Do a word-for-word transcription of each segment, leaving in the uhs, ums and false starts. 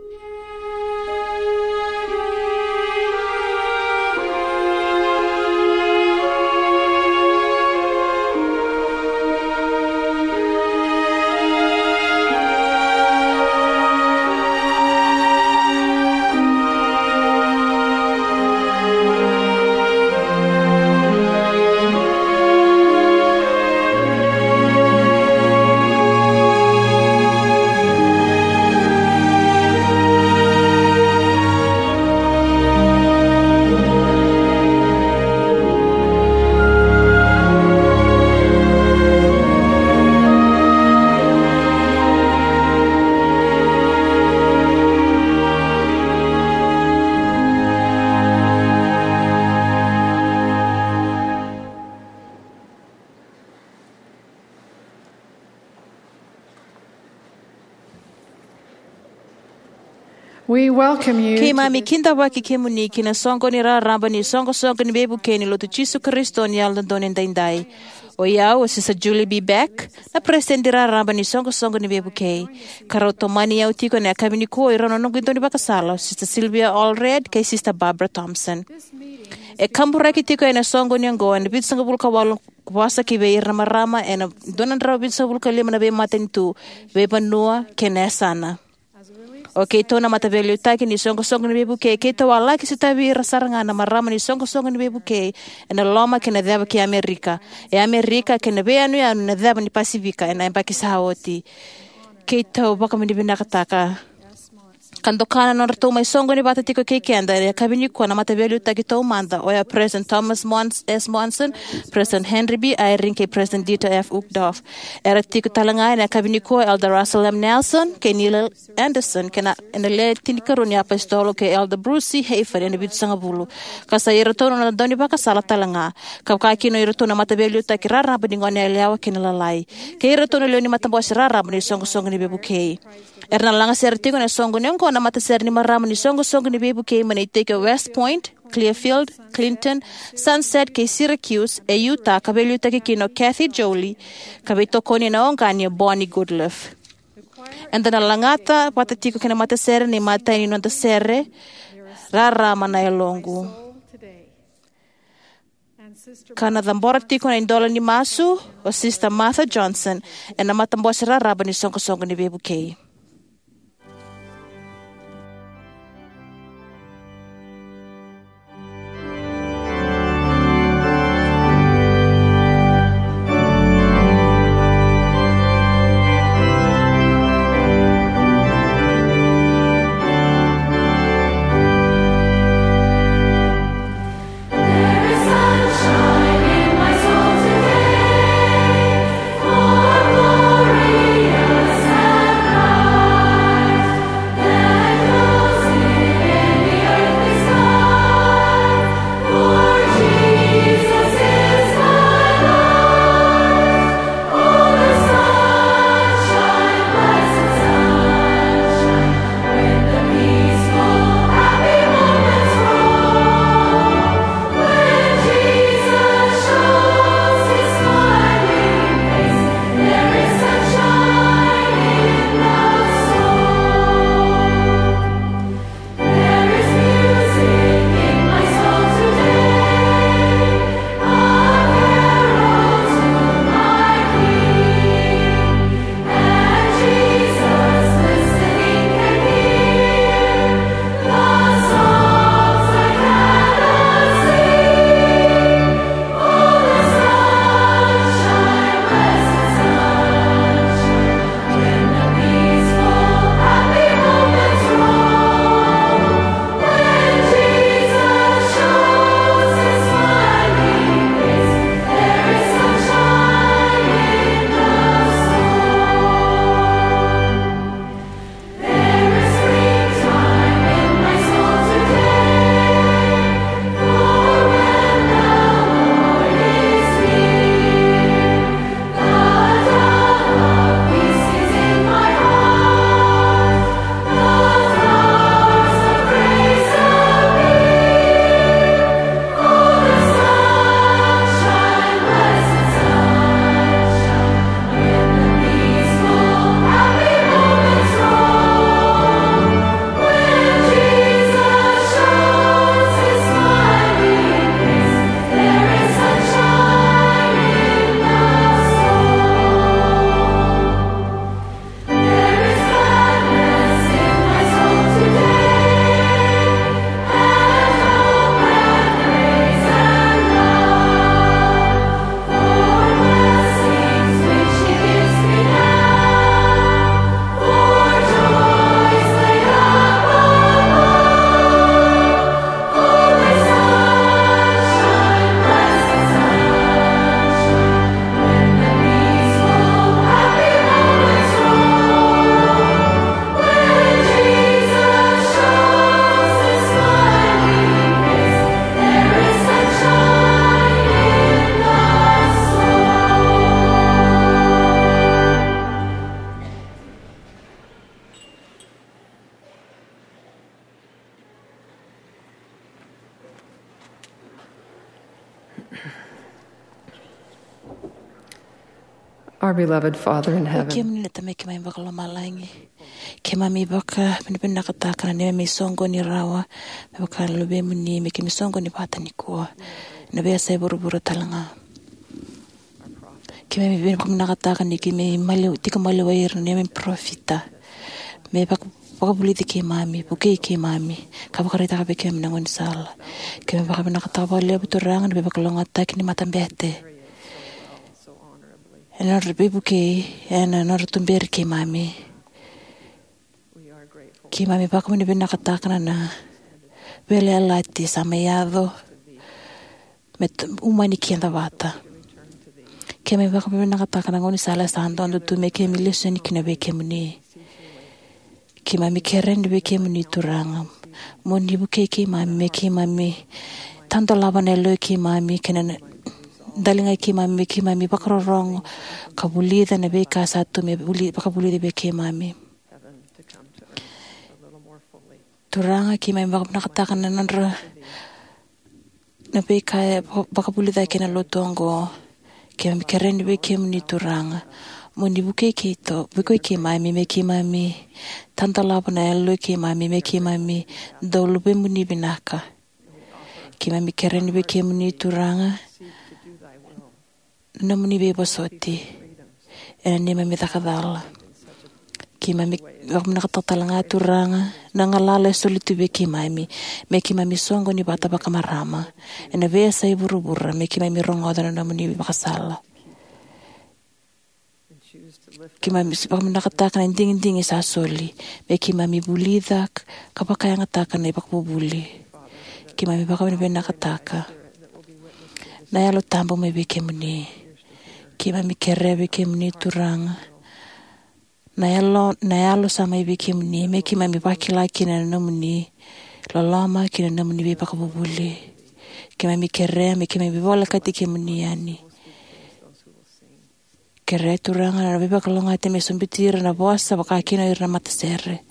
We welcome you to Kima mi this kinda waki kimuni kina songo ni ra ramba ni songo songo ni bebu ke ni lotu Jesu Kristo ni alda donen daindai. O ya o sisa Julie B. Beck na presidente ra ramba ni songo songo ni bebu ke. Karoto mani ya utiko na kabini ko irano nungu indoni bakasala sista Sylvia Allred ke sista Barbara Thompson. E kambura ki tiko ena songo ni angoa ni bitsanga bulka walo kuwasa ki be irama rama ena donan ra bitsanga bulka lima na be maten tu be panua kene sana. Okay, tona matavelu taki ni songo songo ni bebu ke ke to wala ki sitavi rasaranga na marama ni songo songo ni bebu ke na loma ke na deba ki Amerika e Amerika ke na be anu ya na deba ni Pasifika na empaki saoti ke to baka mi bina kataka kando kana no rato mai songo ni bata tiko ke kenda ya kabini ko na matavelu taki to manda o ya President Thomas Mons S Monson, President Henry B Eyring ke President Dieter F Uchtdorf era tiko talanga na kabini ko Elder Russell M Nelson ke Neil Anderson ke na na le tinikaro ni apostolo ke Elder Bruce Hafer na bit sanga bulu kasa irato na doni baka sala talanga kapka kino irato na matavelu taki rara badingo ne lewa ke na lalai ke irato na le ni matambo rara ni songo songo ni bebu ke erna langa ser tiko na songo ni na mata ser ni marama ni songo songo ni bebu ke mana iteke West Point, Clearfield, Clinton, Sunset ke Syracuse e Utah kabelu take kino Kathy Jolie kabito koni na ongani Bonnie Goodliff. And then langata pata tiko kina mata ser ni mata ni nonta serre rara mana elongu. Kana dhambora tiko na indola ni masu o Sister Martha Johnson e na matambosa rara ni songo songo ni bebu ke. Glorious and Our beloved Father in heaven, Kim ni tame kima baka lomalangi. Kima mi baka pinipenda kataka na nime misongo ni rawa. Baka lube muni me misongo ni pata ni kuwa. Nabe sa buru-buru talanga. Kima mi bin kumna kataka ni kime mali tika mali wair nime profita. Me baka baka buliti ke mami, buke ke mami. Kaba karita kabe kime nangon sala. Kima baka pinakataka bali abuturang nabe baka longatak ni matambete. And our baby and another tumber ke mami. Ki mami baka muni binakataka na vele alati samayado met umani kienda vata. Ki mami baka binakataka na ngoni sala sando ando tu meke milisen kina beke muni. Ki mami keren beke muni turanga. Moni buke ki mami meke mami. Tanto laban elo ki mami kena dalinga ki mami ki mami bakarorong kabulida na be ka satu me buli bakabulida be ki mami turanga ki mami bak nakatakan na nandra na be ka bakabulida kina lotongo ki mami keren be ki muni turanga muni buke ki to buke ki mami me ki mami tanta labo na elo ki mami me ki mami dolu muni binaka ki mami keren be ki muni turanga namuni bebo soti ena nima mitakadala ki mami wakmna katatalanga turanga nangalala solitu be ki mami me ki mami songo ni bata baka marama ena vesa iburu-buru me ki mami rongoda na namuni bakasala ki mami wakmna kataka na ding-ding sa soli me ki mami bulidak kapaka yang ataka na ibakbubuli ki mami baka mani kataka na yalo tambo me be ki muni ki mami kerebe ki muni turanga na yalo na yalo sama ibi ki muni me ki mami bakila kina na muni lalama kina na muni be bakabubuli ki mami kere me ki mami bola kati ki muni yani kere turanga na be bakalonga te me sumbitira na bosa bakakina irna matasere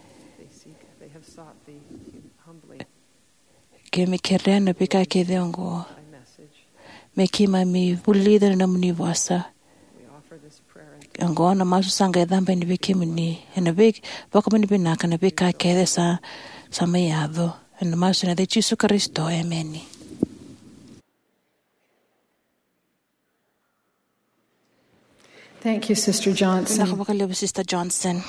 ki mami kere na be ka ke deongo me ki mami bulida na muni bosa angona masu sanga dhambe ni beke muni ena bek baka muni binaka na beka kede sa samayado ena masu na de Jesu Kristo amen. Thank you, Sister Johnson. Nakabakaliwa Sister Johnson.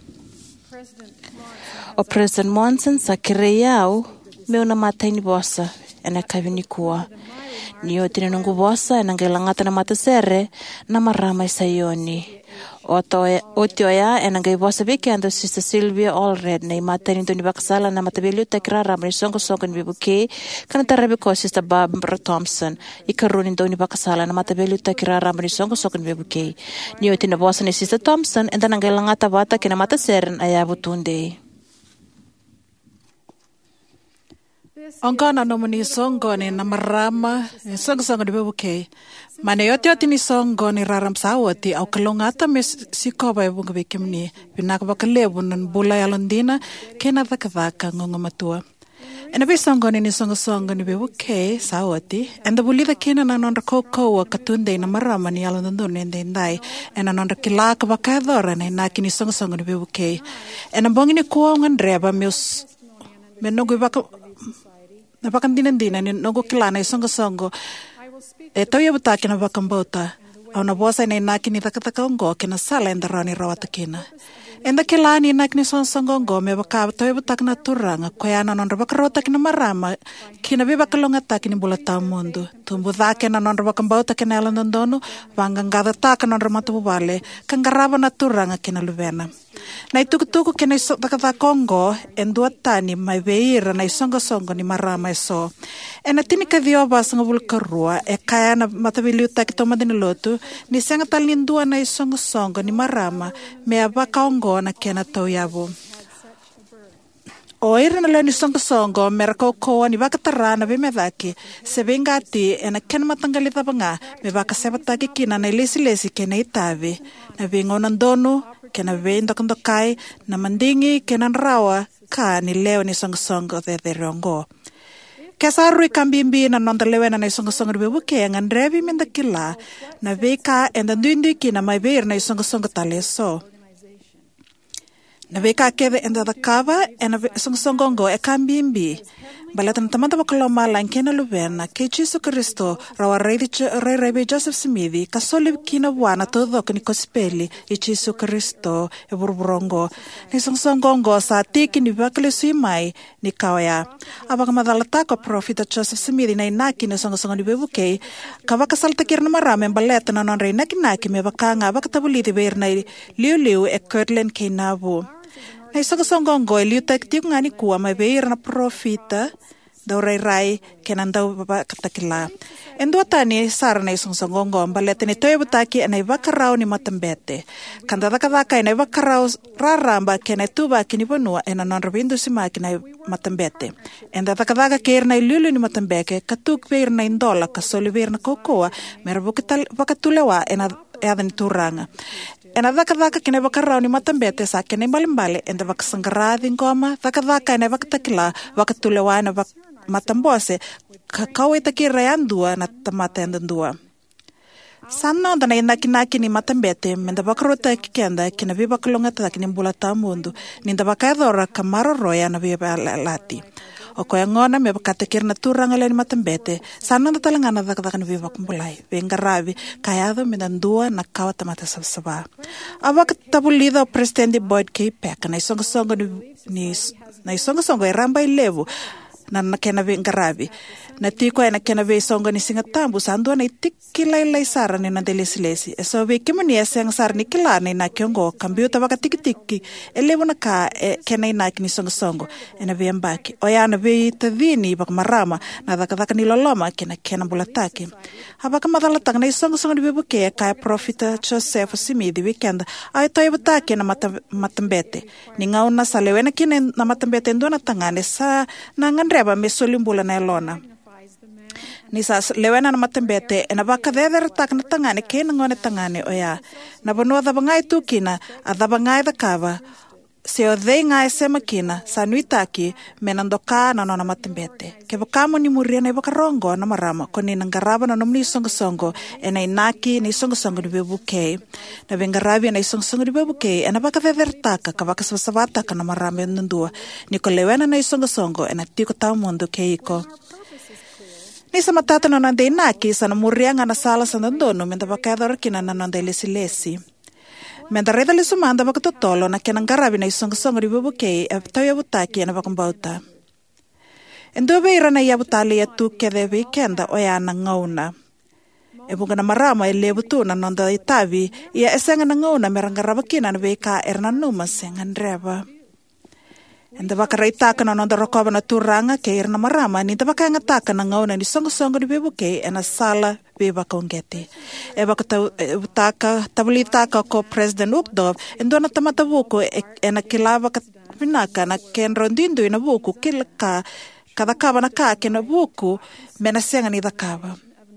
O President Monson sa kireyao meuna matai ni bosa ena kavini kuwa niyo tinanungu bosa ena ngelangata na matasere na marama isayoni Otioya ena ngai bosa bikendo Sister Sylvia Allred na imata ni tuni bakasala na matabili utakira ramani songo songo ni bibuke kana tarabi ko Sister Barbara Thompson ikaruni tuni bakasala na matabili utakira ramani songo songo ni bibuke niyo tina bosa ni Sister Thompson enda ngai langata bata kina mataseren ayabu tunde Ongana nomuni songo ni na marama songo songo ni bibuke Mane yote yote ni songo ni raram sawati au kalongata me sikoba e bunga bekimni binaka bakalebu nan bula ya Londina kena dhaka ngongo matua. Ena be songo ni ni songo songo ni bebuke sawati enda bulida kena na nonda koko wa katunde na marama ni ala ndondo nende ndai ena nonda kilaka bakadhora na inaki ni songo songo ni bebuke ena bongi ni kuwa ngandreba meus menogo baka na bakandinan dina ni nogo kilana songo songo E tau ia buta kina bakambota, au na bosa ina inaki ni takataka ongo kina sala enda rani rawata kina. Enda kila ni inaki ni sonsongo ongo me baka tau ia buta kina turanga, kwa ana nondra baka rota kina marama, kina be baka longata kini bula tau mundu. Tumbu dhake na nondra bakambota kina ala ndondono, vangangada taka nondra matububale, kangaraba na turanga kina luvena. Na itukutuku kina takataka ongo, endua tani mai veira na isongo songo ni marama eso. Ena tini kadhio basa ngabul karua, e kaya na matabili utaki toma dini lotu, ni senga talindua na isongo songo ni marama, me abaka ongo na kena tau yabu. O ira na leo ni songo songo, mera kokoa ni baka tarana be medaki, sebe ngati ena kena matangalita banga, me baka sebataki kina na ilesi lesi kena itabi, na bingo nandonu, kena be indokandokai, na mandingi kena nrawa, ka ni leo ni songo songo de de rongo. Kesarui kambimbi na nondalewe na isonga-songa bebu ke ngan revi minda kila na veka enda duindu kina mai beir na isonga-songa taleso. Na veka keve enda da kava ena isonga-songa ngo e kambimbi. Balatan tamanta bakaloma lankena lubena ke Jesu Kristo rawa rei rei Joseph Smithi kasoli kina wana todo kani kospeli e Jesu Kristo e burburongo ni songsongo ngo sa tiki ni bakle suimai ni kawaya abaka madalata ko profita Joseph Smithi na inaki ni songsongo ni bebuke kawaka salta kirna marame baleta na non rei naki me bakanga abaka tabuliti ber na liu liu e Kirtland Keinabu. Na isonga-songa ngo iliuta kitiku ngani kuwa may beir na profita daw ray-ray kenan daw katakila. Endo tani sara na isonga-songa ngo balete ni toyo butaki na ibakaraw ni matambete. Kanda daka-daka na ibakaraw raramba kena tuba kinibanua ena non-rabindo si maki na matambete. Enda daka-daka kair na ilulu ni matambeke katuk beir na indola kasoli beir na kokoa mera bakatulewa ena eda ni turanga. Ena daka-daka kina bakarao ni matambete sa kina imbalimbali enda bakasanggaradi ngoma daka-daka ena bakatakila bakatulewa ena matambose kakawe takira yandua na tamata yandandua. Sanno dana inaki-naki ni matambete menda bakarota kikenda kina bibakalongata kina mbulata mundu ninda bakadora kamaroroya na bibalati. O koya ngona me bakatakir na turanga le ni matambete sanno da talangana daka-daka ni bibakumbulay bengaravi kayado mindandua na kawata mata sabsaba. Abak tabulida o Presidente Boyd K. Peck na isonga-songa ni na isonga-songa e ramba ilevu na nakena bengaravi na tiko ay nakena be songa ni singatambu sandua na itikilay-lay sara ni nandelesi-lesi eso be kimani esang sara ni kila na inakiongo kambiyo tabaka tiki-tiki elevo na ka e, kena inaki ni songa-songo ena be ambaki oya na be itadini baka marama na daka-daka ni loloma kena kena bulataki habaka madalatang na isonga-songa ni bebuke kaya profita Joseph Smithi weekend ay toyo butaki na matam, matambete ni ngaw na sa lewena kina na matambete ndo na tangane sa nanganreba me solimbula na elona ni sa lewena na matambete ena baka deder tak na tangane kena ngone tangane oya na banua da bangai tu kina ada bangai da kava se o dei ngai sema kina sa nuitaki menandoka na nona matambete ke bakamo ni muria na bakarongo na marama koni nangaraba na nomni songo-songo ena inaki ni songo-songo ni bebuke na bengarabi na songo-songo ni bebuke ena baka deder taka ka baka sabata ka na marama ndua ni ko lewena na songo-songo ena tiko tamundo keiko. Ni sa matata na nande inaki sa namuria nga nasala sa nandono menda bakador kina na nande lesi-lesi. Menda reda li sumanda bakatotolo na kinang garabi na isong-songo di bubukay e tayo butaki na bakambauta. Endo ba ira na iyabutali atu kede weekenda o ya na ngauna. E bunga na marama e lebutu na nanda itabi iya esenga na ngauna merang garabakina na beka erna numa sengan reba. Enda bakaraitaka na nanda rokoba na turanga ke irna marama ni tabaka ngataka na ngauna ni songo-songo di bebuke ena sala beba kongeti. E bakataka tabulitaka ko President Ukdov endo na tamatabuko ena kilaba kapinaka na kenrondindu ina buku kilaka kadakaba na ka kena buku menasenga ni dakaba.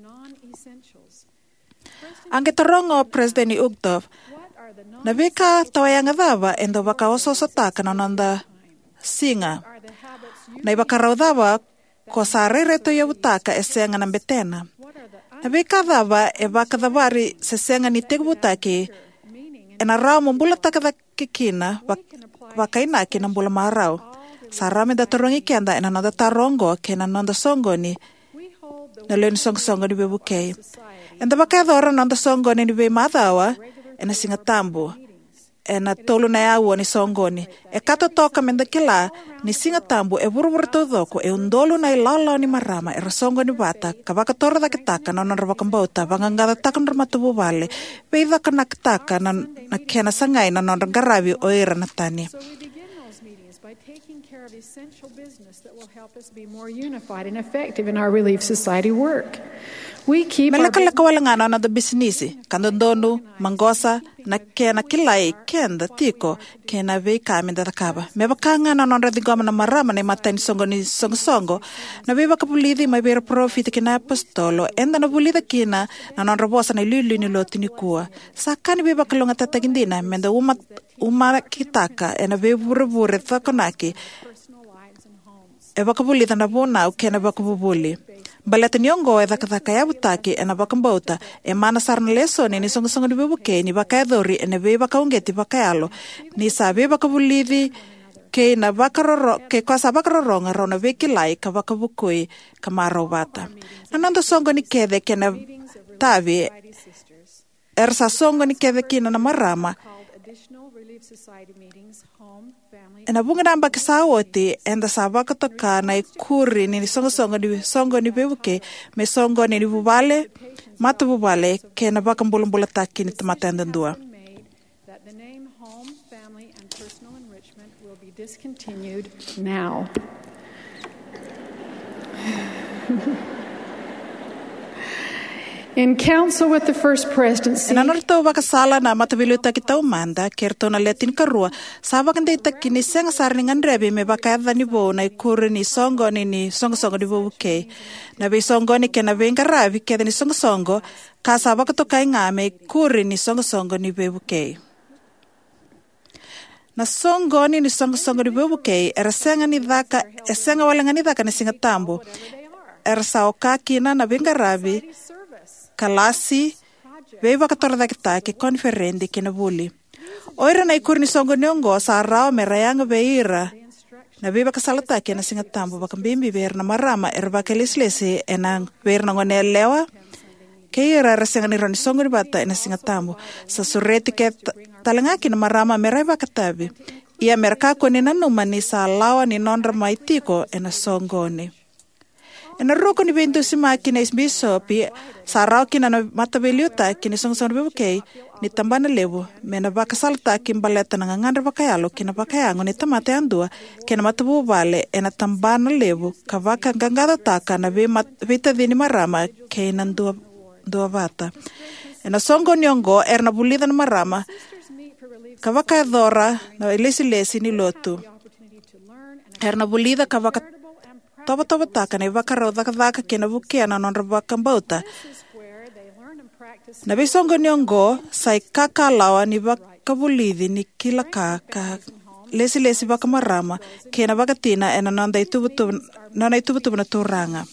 Ang kitarongo President Ukdov na beka tawayanga daba endo baka ososotaka na nanda singa na ibakarawdaba ko sa rereto yabutaka esenga ng betena na bikadaba e bakadabari sesenga ni tegbutaki ena raw mumbulataka da kikina bakainaki ng bulamaraw sa rami da torongi kenda ena nada tarongo kena nanda songo ni na len song-songo ni bebukay enda bakadora nanda songo ni be madawa ena singatambu ena tolu na yawo ni songoni e kato toka menda kila ni singatambu e buru-buru todoko e undolo na ilalaw ni marama e rasongo ni bata kabaka tora da kitaka na nanrabakambauta bangangada taka narmatubu bale beida ka nakitaka na nakena sangay na nanragarabi o ira na tani. By taking care of essential business that will help us be more unified and effective in our Relief Society work. We keep Melakala-kawalangan na da bisnisi, kandondonu, manggosa, na kena kilay, kenda, tiko, kena vei kami da takaba. Mebakanga na nonradigoma na marama na mata ni songo ni songo-songo, na beba kapulidi may bera profit kina apostolo, enda na bulida kina na nonrabosa na ilulu ni loti ni kuwa. Saka ni beba kalunga tatagindina, menda umat umakitaka, ena beba bure-bure takonaki, e bakabulitha na bona u kena bakabubuli. Baleta niongo e dhaka ya butaki e na bakambauta e mana sarna leso ni nisongasonga ni bebuke ni bakayadhori e ne be bakaungeti bakayalo ni sabe bakabulithi ke na bakaroro ke kwasa bakaroronga rona vekilai ka bakabukui kamaro bata. Nanando songo ni kethe kena tavi ersa songo ni kethe kina na marama ena bunga namba kisawoti enda sabaka toka na ikuri ni songo songo ni songo ni bebuke me songo ni bubale mata bubale ke na baka mbulumbula taki ni tamatenda ndua. That the name home, family, and personal enrichment will be discontinued now. In council with the First Presidency, ena norto baka sala na matabilu ta kita umanda kerto na letin karua saba kan data kini senga sarningan rebe me baka dhani bo na ikuri ni songo ni ni songo songo di bo buke na be songo ni kena venga ravi ke ni songo songo ka saba ka to kai ngame ikuri ni songo songo ni be buke na songo ni ni songo songo di bo buke era senga ni dhaka e senga wala ngani dhaka ni singa tambo era saoka kina na venga ravi kalasi veiva katorda kita ke konferendi kena buli oira na ikuri ni songo niongo sa rao merayanga veira na veiva kasalata kena singa tambo bakambimbi ver na marama erba kelislesi enang ver na ngone lewa ke ira rasenga ni roni songo ni bata ena singa tambo sa sureti ke talanga kina marama meraiva katabi ia merka ko ni nanuma ni sa lawa ni nondra maitiko ena songoni. Ena roko ni bento si makina is bisopi sarau kina na matabeliuta kini song song bebuke ni tambana lebu mena baka salta kin baleta na ngandra bakayalo kina bakayango ni tamate andua kina matabu vale ena tambana lebu kavaka gangada taka na be vita dini marama kina ndua dua vata ena songo nyongo erna bulida na marama kavaka dora na lesi lesi ni lotu erna bulida kavaka toba toba taka na vakaro dhaka dhaka kena vukia na nondra vakambauta. Na bisongo nyongo sai kaka lawa ni vakabulithi ni kila kaka lesi lesi vakamarama kena vakatina ena nonda itubutu nona itubutu na turanga.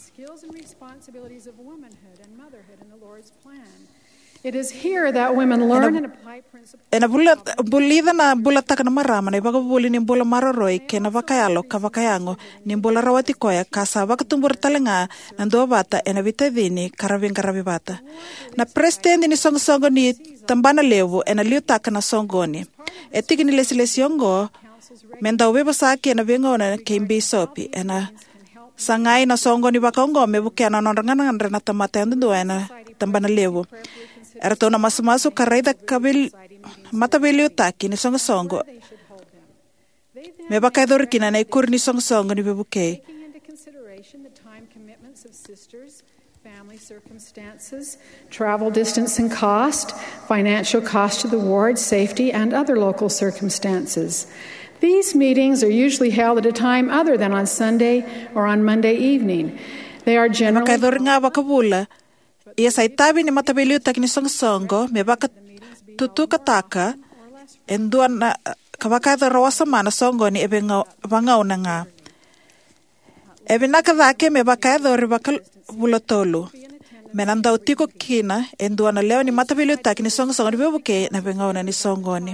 It is here that women learn and apply principles. Ena bula bulida na bula taka na marama na vakabuli ni bula maroroi kena vakayalo ka vakayango ni bula rawati koya kasa vakatumbur talenga na dua bata ena vitadini karaving karavi bata. Na presidente ni songo songo ni tambana levu ena liu taka na songoni. Etiki ni lesi lesi yongo menda ubeba saki ena vingona kimbi sopi ena sangai na songo ni vakaongo mebuke na nondangana na tamata ndu ena tambana levu. Era tona masu-masu karaida kabil matabelio taki ni songo-songo. Me baka idor kina na ikur ni songo-songo ni bebuke. Taking into consideration the time commitments of sisters, family circumstances, travel distance and cost, financial cost to the ward, safety, and other local circumstances. These meetings are usually held at a time other than on Sunday or on Monday evening. They are generally... Baka idor nga bakabula. Ia sa itabi ni matabelio taki ni songo-songo, me baka tutuka taka, endua na kabaka idor rawasa mana songo ni ebe ngau na nga. Ebe nakadhake me baka idor baka bulotolu. Menanda utiko kina, endua na leo ni matabelio taki ni songo-songo ni bebuke na ebe ngau na ni songo ni.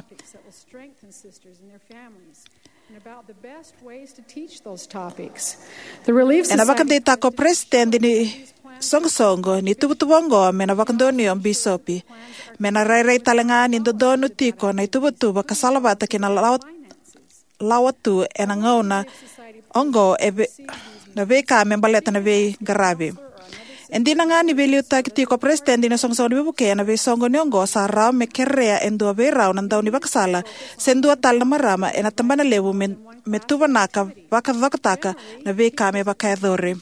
Ena baka dita ko presidente ni songo-songo ni tubu-tubongo mena bakandoni ang bisopi. Mena rai-rai talanga ni dodonu tiko na itubu-tuba kasalabata kina lawat lawatu ena ngau na ongo ebe na veka membaleta na ve garabi. Endi na nga ni beliu tiko presidente ni songo-songo ni bebuke na ve songo ni ongo sa rao me kerea endua ve rao nandau ni bakasala sendua tal na marama ena tambana lewu me, me tuba naka baka vakataka na veka me baka edhore.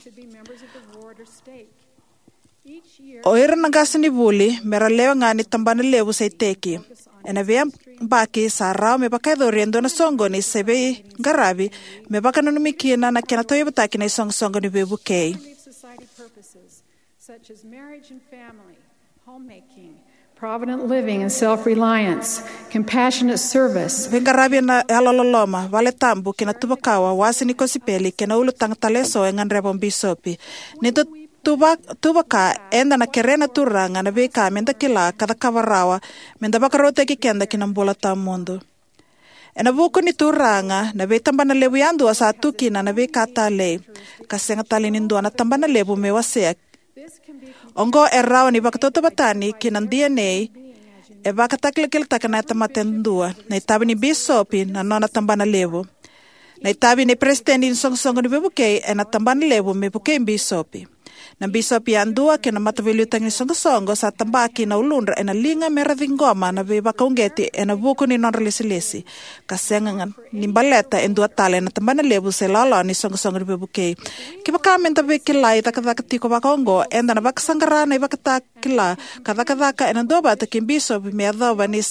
O ira nagasa ni buli, mera lewa nga ni tambana lewu sa iteki. Ena vea baki sa rao me baka idoriendo na songo ni sebe garabi, me baka nanumikina na kinatoyo bataki na isong songo ni bebukei. Such as marriage and family, homemaking, provident living and self-reliance, compassionate service, Vingarabi na alololoma, vale tambu kina tubakawa, wasi ni kosipeli, kina ulutang taleso engan rebon bisopi. Nito tuba tubaka enda na kerena turanga na beka menda kila kada kavarawa, menda bakarote ki kenda kinambola tamundo. Ena buku ni turanga na be tambana lebu yandu asa tukina na be katale, kasenga talinindu na tambana lebu mewasea. Ongo errao ni bakatoto batani kinan D N A e bakataklikil takana tamatendua na itabi ni bisopi na nona tambana lebu. Na itabi ni presidente ni song song ni bebukei e na tambana lebu me bukei bisopi. Na bisopi andua kina matavilu tangi song song sa tambaki na ulundra e na linga mera vingoma na be bakaungeti e na buku ni non relisilisi. Kasenga ni baleta endua tale na tambana lebu se lala ni song song ni bebukei. Kiba kamen tabi kilai takadakatiko bakaongo enda na bakasangara na ibakatakila kadakadaka e na doba takin bisopi me adoba ni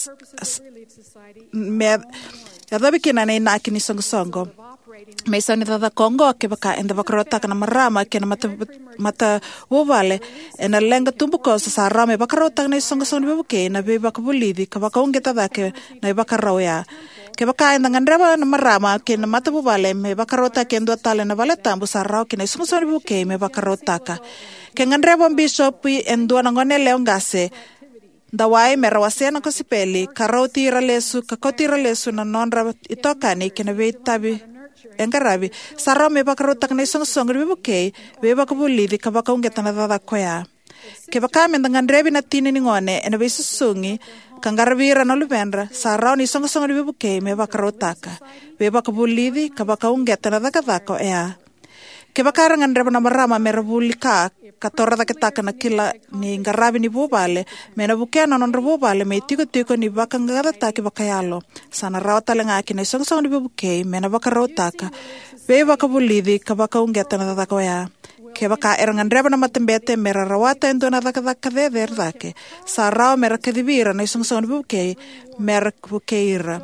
me adoba kina na inaki ni song songo. Meisa ni dada Kongo ke baka enda bakarota kana marama ke na mata mata wovale ena lenga tumbuko sa rame bakarota na songa songa bebuke na be bakabulidi ka baka ungeta dake na bakarawya ke baka enda ngandraba na marama ke na mata wovale me bakarota ke ndo tale na vale tambu sa raw ke na songa songa bebuke me bakarota ka ke ngandraba bishop endo na ngone leongase dawai merawasena ko sipeli karoti ralesu kakoti ralesu na nonra itokani ke na be tabi Engarabi, sarau me bakarotak na isang song ribuke, be bakabulidi ka bakaungeta na dadakoya. Ke baka mendangan rebi na tiningone, ena be susungi, kangarabira na lubendra, sarau ni isang song ribuke me bakarotaka, be bakabulidi ka bakaungeta na dadako ea. Ke bakarangan reba na marama merabulika, katora da ketaka na kila ni ngarabi ni bubale, me na bukena non bubale me tiko tiko ni bakang gadata ki bakayalo. Sana rawata lenga ki na isang song ni bubuke, me na bakarotaka, be bakabulidi ka bakaungeta na dadakoya. Ke baka erangan reba na matembete mera rawata endo na dakadaka de verdake. Sa raw mera kadibira na isang song ni bubuke, mera bukeira.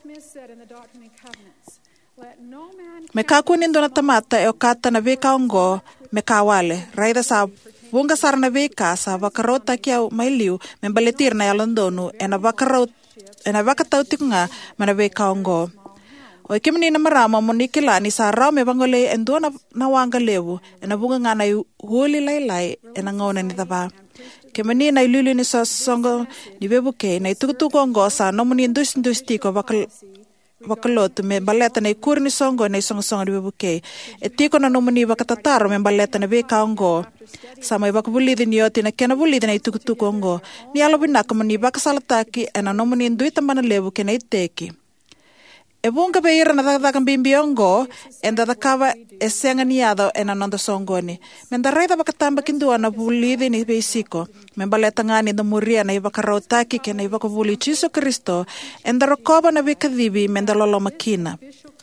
Me kakunin do na tamata e o kata na veka ongo me kawale. Raida sa bunga sar na veka sa bakarota kia mailiu me baletir na yalondonu e na bakarot e na bakatautik nga me na veka ongo. O ikimini na marama monikila ni sa rao me bangole endo na, na wanga lewu e na bunga nga na huli lailai e na ngona ni taba. Kemani na ilulu ni sa songo ni bebuke na itukutuko ongo sa nomuni indus indus tiko bakal bakaloto me baleta na ikur ni songo na isong songo di bebuke. E tiko na nomuni bakatataro me baleta na beka ongo. Sama ibakabulidi ni yoti na kena bulidi na itukutuko ongo. Ni alabinaka mani bakasalataki e na nomuni indui tambana lebu kena iteki. E bunga beira na dadakan bimbi ongo e dadakava e senga niado e na nonda songoni. Menda reida bakatamba kindua na bulidi ni beisiko. Me baleta ngani da muria na ibakarotaki ke na ibakabuli Chiso Kristo e ndarokoba na bikadibi menda lolo makina.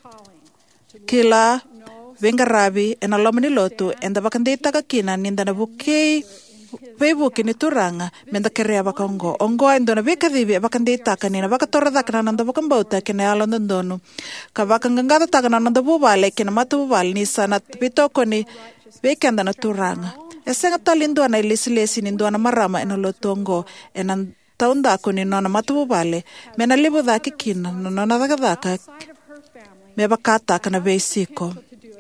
Kila vengarabi e na loma ni lotu e ndabakandita kakina ninda na bukei Peibuki ni turanga menda kerea baka ongo. Ongo endo na bikadibi e bakandita kanina bakatora dakana nanda bakambauta kena alondondonu. Ka bakangangata takana nanda bubale kena mata bubale ni sana bitoko ni bekenda na turanga. E senga talindo na ilisi-lisi ni na marama ena lotongo ena taunda ako ni nona mata bubale mena libo daki kina nona daka me bakata kana beisiko.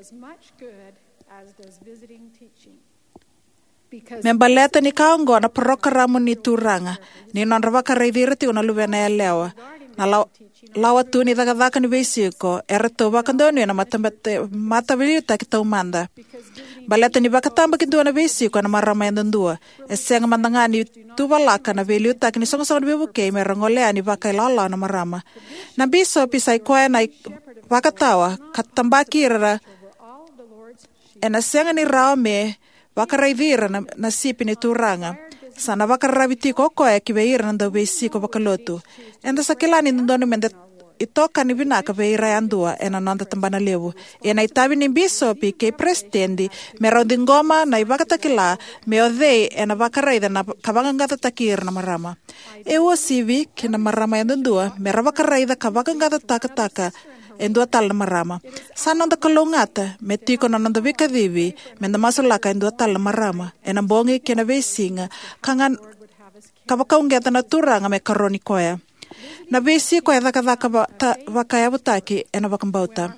Me baleta ni kaongo na prokaramo ni turanga ni non ravaka reidirati una luvena ya lewa na law, lawa tu ni daga daka ni beisiko ereto bakandoni na matambate matabilita kita umanda baleta ni bakatamba kindu na beisiko na marama yandandua esenga mandangani tu balaka na veliuta kini songo songo bebuke merangolea ni baka ilala na marama na biso pisai koe na bakatawa katambaki rara ena senga ni raume bakaraivira na, na sipi ni turanga. Sana bakarabiti koko e kibeira nanda beisiko bakalotu. Enda sakilani nandonu mende itoka ni binaka beira yandua ena nanda tambana lewu. Ena itabi ni bisopi ke prestendi meraundi ngoma na ibakatakila meodhei ena bakaraida na kabangangata takir na marama. Ewo sivi kina marama yandundua mera bakaraida kabangangata takataka endua tal na marama. Sana nanda kalongata, metiko na nanda vikadivi, menda masulaka endua tal na marama, ena bongi kena vesinga, kangan kavakaungeta na turanga me karoni koya. Na visi koya dhaka vakaya vutaki ena vakambauta.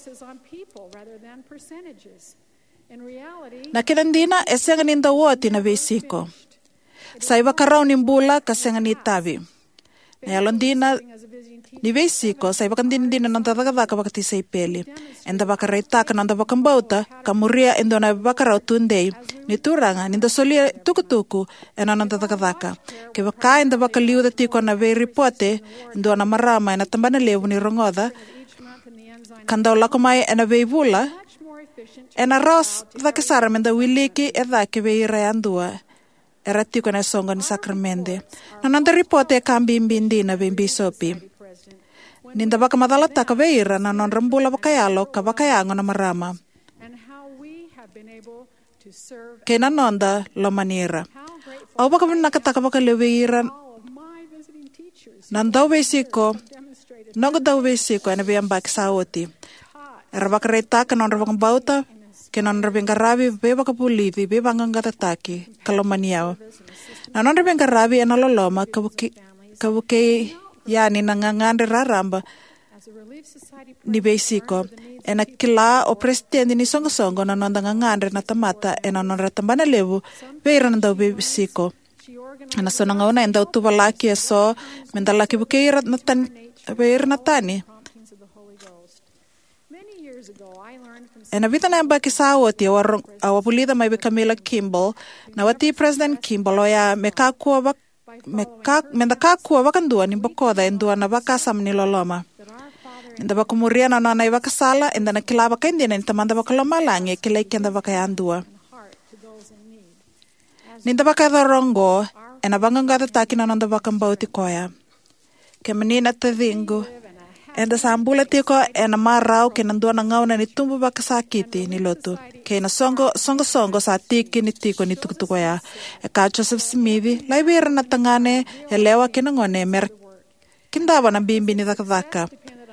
Na kinandina esenga ninda woti na visiko. Saiva karau ni mbula kasenga ni tavi. Na yalondina ni visiko saiva kandindina nanda dhaka dhaka vakati saipeli. Enda vakaraitaka nanda vakambauta kamuria endo na vakarau tundei. Ni turanga ninda solia tukutuku ena nanda dhaka dhaka. Ke vaka enda vakaliuda tiko na vei ripote endo na marama ena tambana levu ni rongoda. Kandau lakomai ena vei vula. Ena ros dhaka sara menda wiliki e dhake vei rayandua. Era tiko na songo ni sakramente. Na nanda ripote kambimbindi na vei bisopi. Ninda baka madala taka veira na non rambula bakayalo ka bakayango na marama. Kena nonda lo manira. Au baka nakataka baka leveira. Nandau vesiko. Nongo dau vesiko ena viambaki saoti. Era baka reitaka non rabaka bauta. Kena non rabenga rabi be baka pulivi be banganga tataki kalomaniao. Na non rabenga rabi ena loloma kabuki kabuki yani nangangande raramba ni besiko ena kila o presidente ni songo songo na nonda ngangande na tamata ena non ratambana levu veira nda besiko ana sona ngauna enda utubalaki eso mendalaki bukeira na tan veira na tani ena vita na mbaki sawoti warong awapulida mai Camilla Kimball na wati president Kimball oya mekakua Meka, menda kakua wakandua ni bokoda endua na bakasam ni loloma. Enda bakumuria na nana ibakasala enda na kila bakendina ni tamanda bakaloma lange kila ikenda bakayandua. Ninda bakadhorongo ena bangangada taki na nanda bakambauti koya. Kemenina tadhingu enda sambula tiko ena marau kenandua na ngauna ni tumbu bakasakiti ni lotu. Kena songo songo songo sa tiki ni tiko ni tukutuko ya e ka Joseph Smithi laibira na tangane e lewa kena ngone mer kindaba na bimbi ni dhaka dhaka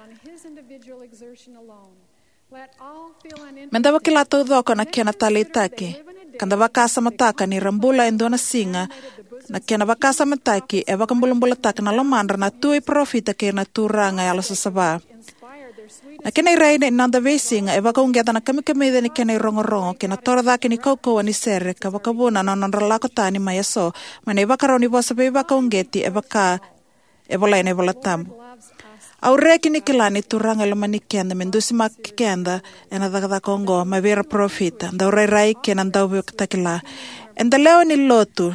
mendaba kila to dhoko na kena talitaki kanda bakasa mataka ni rambula endo na singa na kena bakasa mataki e bakambulumbula taka na lomandra na tui profita kena turanga ya la sasaba. Na kena irai na nanda vesinga e waka ungeta na kami kami ni kena irongorongo kena tora dhake ni kaukoa ni sere ka waka buna na nandra lako tani maya so mana e waka roni bosa pe waka ungeti e waka e bola ina e bola tambu. Au reki ni kilani turanga loma ni kenda mendusi mak kenda e na dhaka dhaka ongo ma vera profita nda urai rai kena nda ubi wakitakila enda leo ni lotu.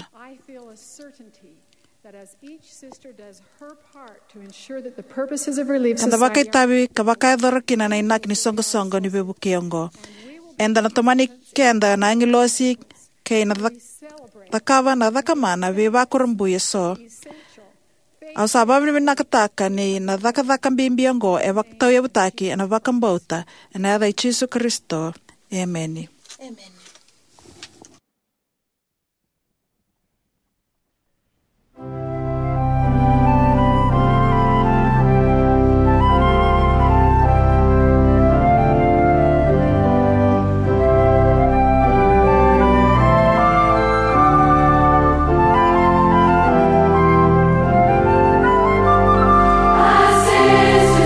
Kanda wakai tabi ka wakai dhorakina na inak ni songo songo ni bebu kiongo. Enda na tomani kenda na angilosi kei na dhakava na dhakamana we wakurambuya so. Au sababu ni nakataka ni na dhaka dhaka mbimbiango e waktau ya butaki na wakambauta e na yadha Jesu Kristo. Amen. Amen.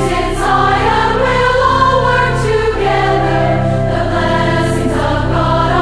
Together, the blessings of God.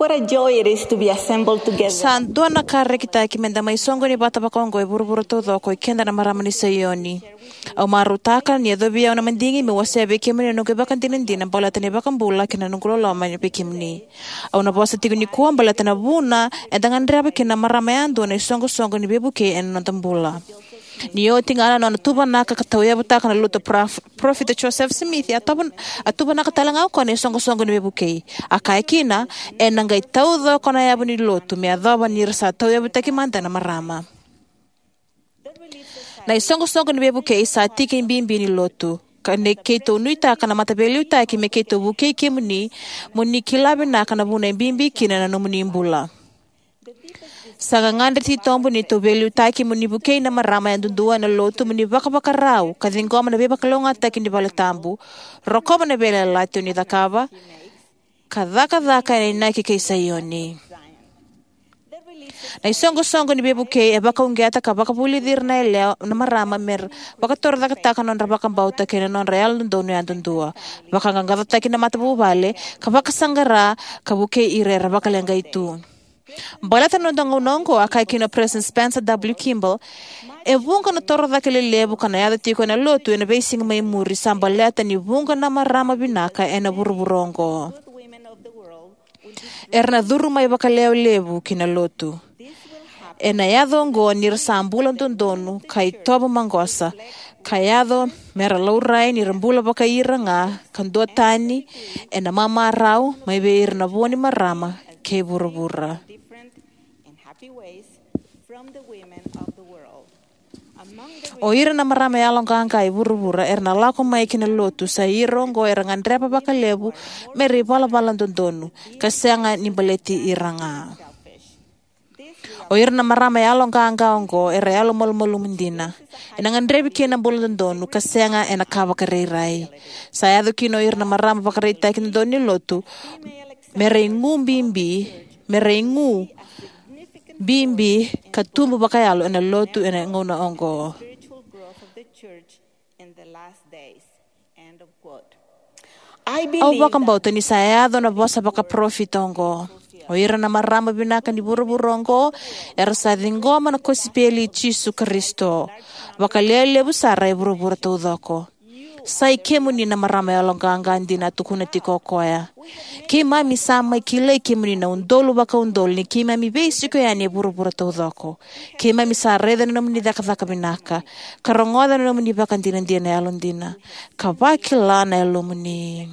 What a joy it is to be assembled together. San duana kare kita ki menda mai songo ni bata bakongo e buruburu todo ko ikenda na marama ni sayoni. Au marutaka ni adobia ona mandingi me wase be kemni no ke bakan tinindina bola tani bakan bula kina nungkulo lo mai be kemni. Au na bosa tigu ni kuam bola tana buna e dangan raba kina marama ando na songo songo ni bebuke en notambula. Ni o tingala no tuba naka katawya butaka na luto Prophet Joseph Smith ataban atuba naka talanga ko ni songo songo ni bebuke. Akai kina e nangai taudo ko na yabu ni luto me adaba ni rasa tawya butaki manta na marama. Na isongo songo ni bebuke sa tikin bimbi ni luto. Kane keto nuita kana matabeli uta ki me keto buke ke muni muni kilabe na kana buna bimbi kina na muni mbula. Sanga ngandri ti tombo ni to belu taki muni buke na marama ya dundua na lotu muni baka baka rau kadingoma na beba kalonga taki ni bala tambu rokoma na bela lati ni dakaba kadaka daka na inaki kay sayoni. Na isongo songo ni bebuke e baka ungiata ka baka pulidir na eleo na marama mer baka torda kataka non baka bauta kena non real dundua ya dundua baka ngangata taki na matabu bale ka baka sangara ka buke ire baka lenga itu. Balata no dango nongo akai kino President Spencer W. Kimball e vunga na toro daquele lebu kana yada tiko na lotu e na basing mai muri sambaleta ni vunga na marama binaka e na burburongo erna duru mai bakaleo lebu kina lotu e na yado ngo nir sambula dondonu kai tobo mangosa kayado mera laurai ni rambula baka iranga kando tani e na mama rau mai be irna boni marama ke burubura. O ira na marama ya longa angai burubura erna lako mai kina lotu sa irongo erangan drepa baka lebu meri bala bala dondonu kasenga ni baleti iranga. O ira na marama ya longa anga ongo era ya lomol molu mendina enangan drebi kina bolo dondonu kasenga ena kaba kareirai. Saya do kino ira na marama baka reita kina doni lotu merengu bimbi merengu bimbi katumbu bakayalo ena lotu ena ngona ongo. Au baka mbauta ni sayado na bosa baka profit ongo. O ira na marama binaka ni buruburongo era sa dingoma na kosipeli Jisu Kristo. Baka lele busara e burubura tudoko. Sai kemuni na marama ya longanga ndina tukuna tiko koya. Ke mami sama kile kemuni na undolu baka undolu ni ke mami beisiko ya ni burubura tudoko. Ke mami sa reda na muni daka daka binaka. Karongoda na muni baka ndina ndina ya londina. Kabakila na ya lumuni.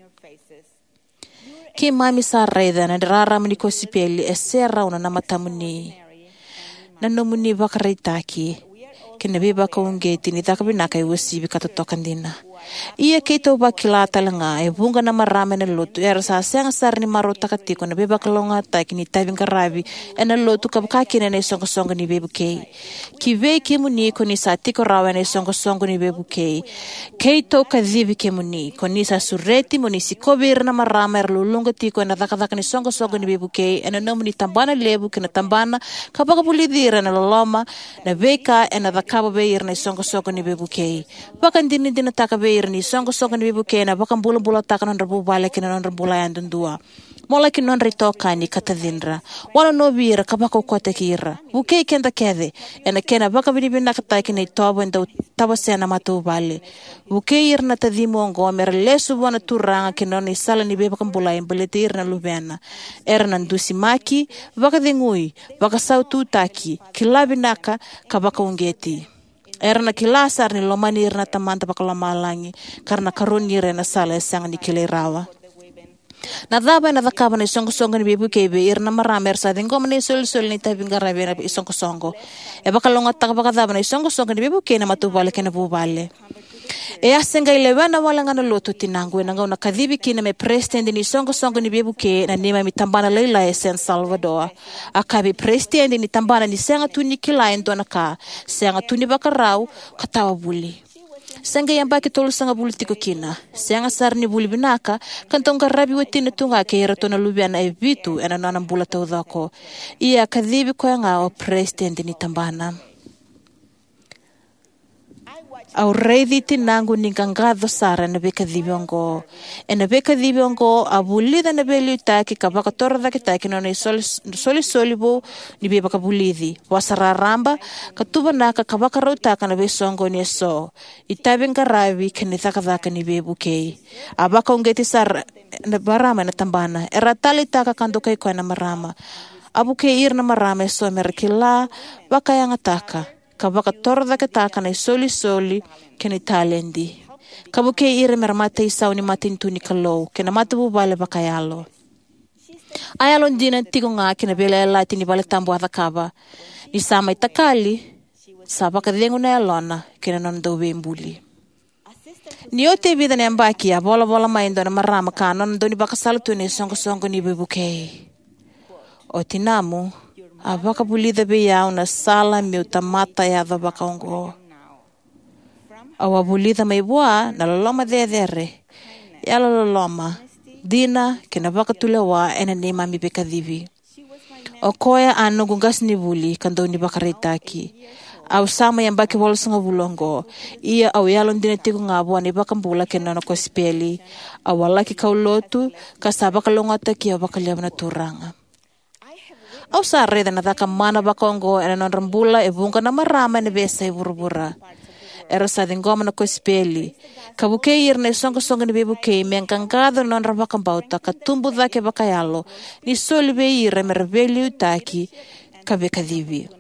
Ke mami sa reda na rara muni kosipeli esera una na matamuni. Na nomuni baka reitaki. Kena beba ka ungeti ni taka binaka i wasibi katotokan dina. Ia keito ba kila talanga e bunga na marama na lotu era sa senga sar ni marota katiko na beba kalonga ta kini tabing karabi e na lotu kabkaki na songo songo ni bebu kei. Ki vei ke muni ko ni sa tiko rawa na songo songo ni bebu kei. Keito kadhibi ke muni ko ni sa sureti muni si kobir na marama er lulunga tiko na daka daka ni songo songo ni bebu kei e na nomu ni tambana lebu kina tambana kabaka pulidira na loloma na veka e na kaba beir na songo songo ni bebu kei. Bakan dini dina taka beir ni songo songo ni bebu kei na bakan bula bula taka non rabu bala kina non rabu layan dundua. Mola ki non ritoka ni kata dindra. Wala no bira kabaka ukote kira. Bukei kenda kede. Ena kena baka binibina kata kina itobo enda taba sena matu bale. Bukei irna tadimu ongo mera lesu wana turanga kina ni sala ni bebu kambula imbalete irna lubena. Erna ndusi maki baka dingui baka sautu taki kilabi naka kabaka ungeti. Erna kilasar ni lomani irna tamanta baka lomalangi karena karuni irna sala esang ni kilerawa. Na daba na dakaba na isongo songo ni bebu kebe irna maramer sa dingo mani sul sul ni tabing garabe na isongo songo. E baka longat taka baka daba na isongo songo ni bebu kebe na matubale kena bubale. E asenga ilewa na wala ngana loto tinangu e nangau na kadhibi kina me president ni songo songo ni bebu ke na nima mitambana leila e San Salvador. Akabi president ni tambana ni senga tuni kila endo na ka senga tuni bakarau katawa buli. Senga yang baki tolu sanga buli tiko kina. Senga sar ni buli binaka kantong karabi wetina tunga ke ratona lubiana e vitu ena nana bula taudako. Ia kadhibi ko nga o president ni tambana. Au reithi tinangu ni gangado sara na beka dhibiongo. E na beka dhibiongo abulida na beli utaki ka baka torda ki taki na soli soli solibo ni be baka bulidi. Wasara ramba ka tuba naka ka baka rautaka na be songo ni so. Itaben karavi kani thaka thaka ni be bukei. Abaka ungeti sar na barama na tambana. Era tali taka kando kai kwa na marama. Abukei ir na marama so merakila baka yang ataka. Ka baka torda ka taka na soli soli kani talendi. Ka buke ire meramata isau ni matintu ni kalau kena mata bubale baka yalo. Ayalon dina tigo nga kena bela lati ni bale tambu atakaba. Ni sama itakali sa baka dengu na yalona kena nondo wembuli. Ni ote vida ni ambaki ya bola bola maindo na marama ka nondo ni baka salutu ni songo songo ni bebukei. O tinamu a baka bulida be yau na sala miu tamata ya da baka ongo. Awa bulida mai bua na loloma de dere. Ya loloma. Dina kena baka tulewa ena ni mami beka divi. O koya anu gungas ni buli kando ni baka reitaki. Au sama yang baki wala sanga bulongo. Ia au yalon dina tiku ngabua ni baka mbula kena na kospeli. Awalaki kaulotu kasaba kalongata kia baka liam na turanga. Au sa reda na taka mana bakongo ena non rambula e bunga na marama ne besa e burubura. Era sa dingoma na kospeli. Kabukei irne songo songo ni bebukei me encangado non rabakambauta katumbu dhake bakayalo ni soli be ire merebeli utaki kabeka divi.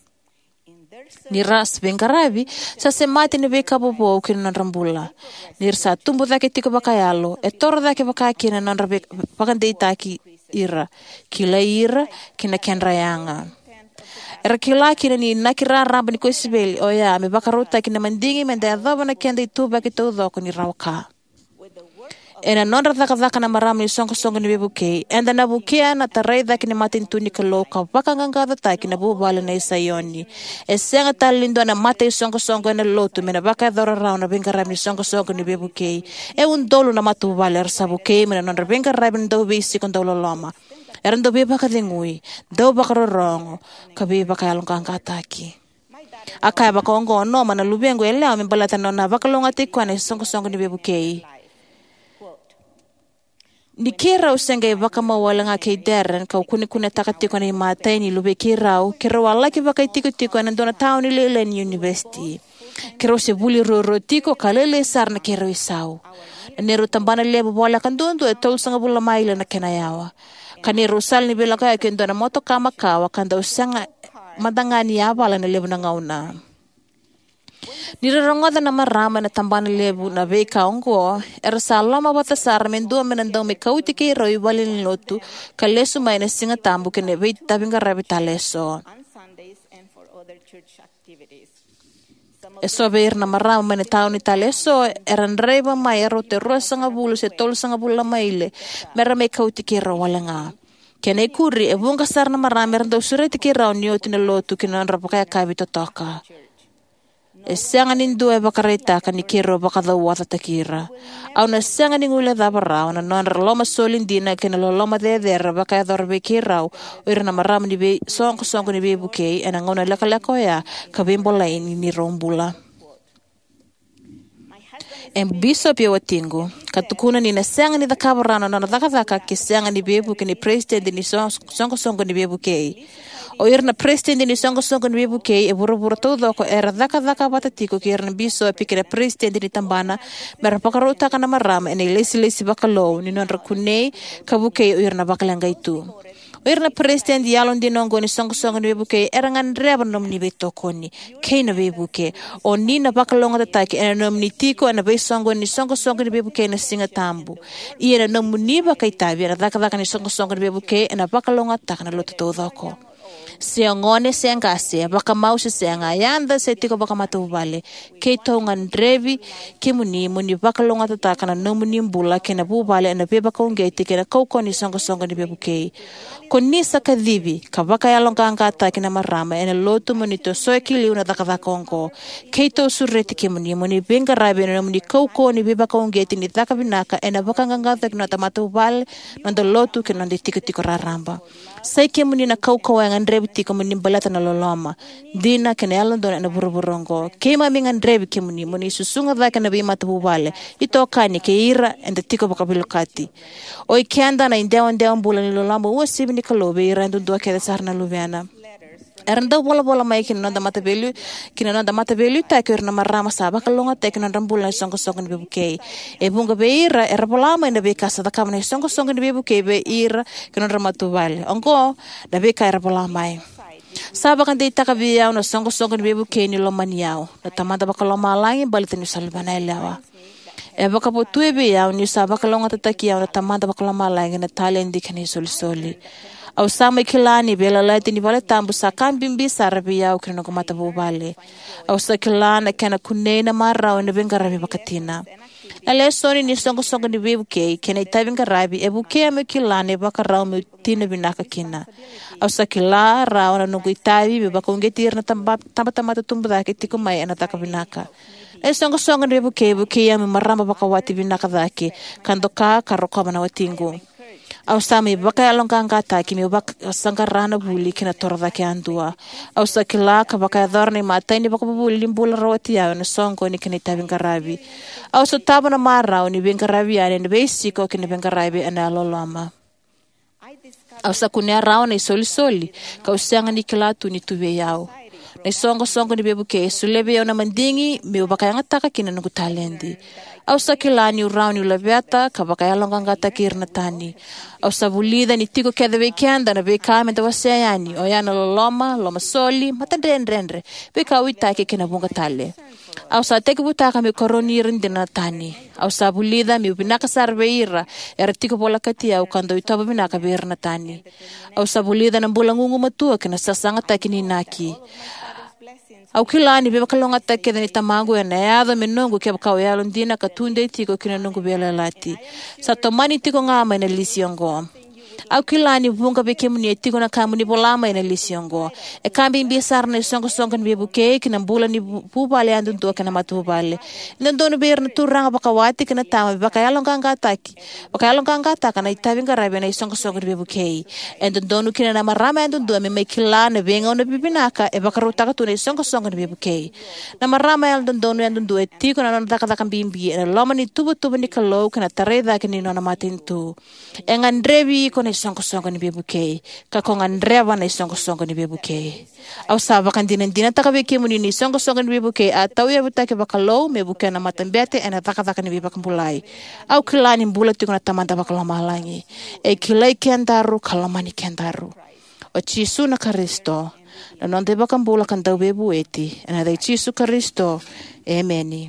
Ni ras bengarabi sa semati ni beka bobo kina non rambula. Ni rsa tumbu dhake tiko bakayalo e toro dhake bakakina non rabeka bakande itaki ira kila ira kina kenrayanga era kila kina ni nakira ramba ni koisibeli oya me bakarota kina mandingi mende adaba na kenda ituba ki todo ko ni rawka ena non rata ka na marama ni songo songo ni bebukei enda na bukia na taraida kina matintu ni kaloka baka nganga ta kina bubala na isayoni e senga talindo na mate songo songo na lotu mena baka dora rauna bengara ni songo songo ni bebukei e un dolo na matu bala sabukei mena non bengara ben do bisi kon dolo loma era ndo be baka dingui do baka rongo kabe baka along kanga taki akaya baka ongo no mana lubengo ele ame balata nona baka longa tikwane songo songo ni bebukei. Ni kirau senga i baka mawala nga kay deren kau kuni kuni takatiko na imatay ni lube kirau kirau wala ki baka itiko tiko na dona tao ni Lelen University kirau se buli roro tiko kalele sar na kirau isau na nero tambana lebo wala kan doon do e tol sanga bula maila na kenayawa kanero sal ni bila kaya kendo na moto kama kawa kanda usanga madangani abala na lebo na ngauna. Nirarongoda na marama na tambana lebu na beka ongo era salama bata sar mendua menandang me kauti kay roi walin lotu kalesu may na singa tambu kene wait tabing karabita leso eso beir na marama na tao ni taleso eran reba may erote rosa nga bulu se tol sa nga bula maile mera me kauti kay roi walanga kene kuri e bunga sar na marama erando sureti kay roi niyo tinalotu kinanrapa kaya kabito toka e senga nindu e bakareta ka ni kiro baka dawa tatakira au na senga ni ngule da barao na non loma solindina ke na loma de der baka dorbe kirau ir na maram ni be song song ni be bukei ena ngona laka lako ya ka bimbola ini ni rombula em bishop yo watingu katukuna ni na senga ni da kabarana na daka daka ki senga ni be buke ni president ni song song song ni be bukei o ir na president ni songo songo ni bebukei e buru buru todo ko era daka daka batatiko ki ir na biso pikira president ni tambana mera pakarota kana marama ene lesi lesi bakalo ni non rakune kabukei o ir na bakalanga itu o ir na president yalon di nongo ni songo songo ni bebukei era ngan reba nom ni betokoni kei na bebuke o ni na bakalonga tataki ena nom ni tiko ena be songo ni songo songo ni bebukei na singa tambu i ena nom ni bakai tabi era daka daka ni songo songo ni bebukei ena bakalonga takana loto todo ko siangone siangase baka mau se sianga yanda se tiko baka matu vale ke tongan drevi ke muni muni baka longa tata kana no muni mbula ke na bu vale na be baka ungeti ke na koko ni songo songo ni bebuke koni saka divi ka baka ya longa ngata ke na marama ena lotu muni to so ekili una daka daka onko ke to surreti ke muni muni benga rabe na muni koko ni be baka ungeti ni daka binaka ena baka ngata ke na tamatu vale na do lotu ke na tiko tiko raramba sai ke muni na koko ya ngandrevi tiko muni balata na loloma. Dina kene alon don na buruburongo. Kema mingan drebi ke muni muni susunga da kana be mata bubale. Ito kani ke ira enda tiko bakabilukati. Oi kenda na indewa indewa bula ni loloma uwa sibi ni kalobe ira endu dua keda sarna luviana. Eranda bola bola mai kina nanda mata belu kina nanda mata belu ta kira na marama saba kalonga ta kina nanda bula songo songo ni bebuke e bunga beira era bola mai na be kasa da kamne songo songo ni bebuke be ira kina nanda matu vale ongo da be ka era bola mai saba kan de taka biya na songo songo ni bebuke ni lomaniao na tamanda bakaloma langi balita ni salbana elewa e baka po tu be ya ni saba kalonga tataki ya na tamanda bakaloma langi na talendi kani soli soli au sama kilani bela lati ni vale tambu sakan bimbi sarabi ya ukina ko mata bubale au sa kilana kana kunena mara na bengarabi bakatina ale soni ni songo songo ni bebuke kena itabinga rabi ebuke ame kilane bakarau me tina binaka kina au sa kila raona no itabi be bakongetir na tamba tamba tamba tumba ke tiko mai na takabinaka e songo songo ni bebuke buke ame maramba bakawati binaka dake kandoka karoko na watingu au sami baka alonga ngata kimi baka sangarana buli kina torda ke andua au sakila ka baka dorni mata ni baka buli limbula rawati ya na songo ni kini tabingarabi au so tabana mara ni bengarabi ya ni besiko kini bengarabi ana lolama au sakunya raw ni soli soli ka usanga ni kilatu ni tuwe yao na songo songo ni bebuke sulebe ya na mandingi me baka ngataka kina nungu talendi au sakilani urauni ulaviata ka baka yalonga ngata kirna tani au sabulida ni tiko kada weekend na beka menta wasayani o yana loloma loma soli matandrenre beka wita ke kina bunga tale au sa teke butaka me koroni rindina tani au sabulida mi binaka sarveira era tiko bola kati au kando itaba binaka birna tani au sabulida na bulangungu matua kina sasanga takini naki au kilani beba kalonga take ni tamangu na yada menongo ke bakau ya londina katunde tiko kina nungu bela lati sa tomani tiko ngama na lisiongo au kilani bunga beke muni tiko na kamuni bolama na lisiongo e kambi mbisar na songo songo ni bebuke kina bula ni bubale andu ndo kana matubale ndono ber na turanga bakawati kina tama bakaya longa ngataki bakaya longa ngataka na itabinga rabe na songo songo ni bebuke endo ndono kina na marama andu ndo me mekilana benga ona bibinaka e bakaruta ka tune songo songo ni bebuke na marama andu ndono andu ndo tiko na nda ka kambimbi na loma ni tubu tubu ni kalo kana tareda kini na matintu engandrebi ko songo songo ni bebuke ka kongan reva na songo songo ni bebuke au saba kan dinan dinan takabeke muni ni songo songo ni bebuke atau ya butake bakalo mebuke na matambete ena takataka ni bebakambulai au kilani mbula tiko na tamanda bakalo malangi e kilai kendaru kalamani kendaru o Jesu na Kristo na nonde bakambula kan daw bebu eti ena dai Jesu Kristo ameni.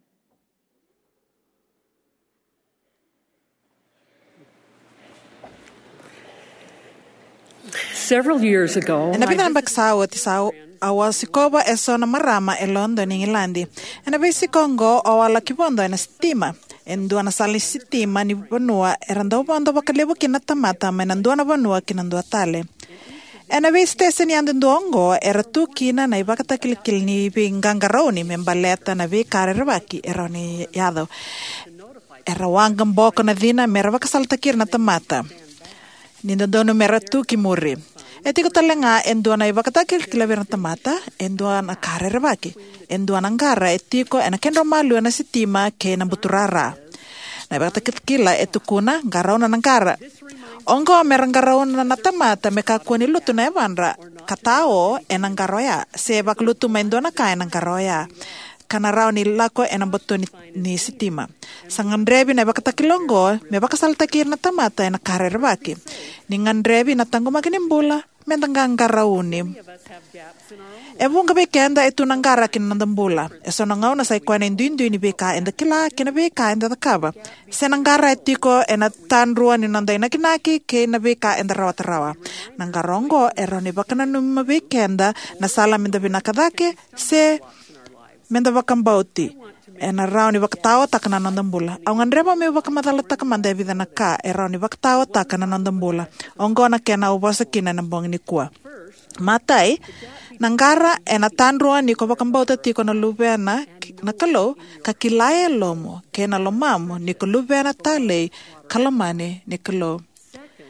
Several years ago, Ena bitan baksawo ti saw awa sikoba eso na marama e London in Ilandi. Ena bai sikongo awala kibondo ena stima. Endua na sali stima ni banua eranda bondo bakalebo kinatamata menandua na banua kinandua tale. Ena bai stesen yandu ndongo era tu kina na ibakata kilikil ni bingangaroni membaleta na bai karerbaki eroni yado. Era wangam boko na dina mera bakasaltakir na tamata. Nindono mera tu kimuri. Etiko talenga endua na ibakatakil kilaber na tamata, endua na karerbaki. Endua na ngara etiko ena kenro malu na sitima ke na buturara. Na ibakatakil kila etukuna ngaraw na ngara. Ongo merang ngaraw na natamata mekakuan iluto na evanra. Katao enang garoya. Sebak luto maindua na kaya ng garoya. Kanaraw ni lako enang boto ni, ni sitima. Sangandrebi na ibakatakilongo, may bakasaltakir na tamata ena karerbaki. Ningandrebi na tango maginimbula, mentanggang garawunim. Ebong gabi kenda ito nang garakin ng dambula. Eso nangaw na sa ikuan ng duin-duin ni beka enda kila kinabeka enda takaba. Senang gara etiko ena tanruan ni nanday na kinaki ke nabeka enda rawat-rawa. Nang garongo ero ni baka na numabekenda na salam enda binakadake se menda bakang bauti. Ena raw ni bakatawa taka na nandambula. Ang andreba may bakamadala taka mandebi na ka. Era ni bakatawa taka na nandambula. Onggo na kena ubasa kina ng bong ni kuwa. Matay, nanggara ena tanruan ni ko bakang bauta ti ko na lubena na kalo kakilaya lomo. Kena lomamo ni ko lubena talay kalamane ni kalo.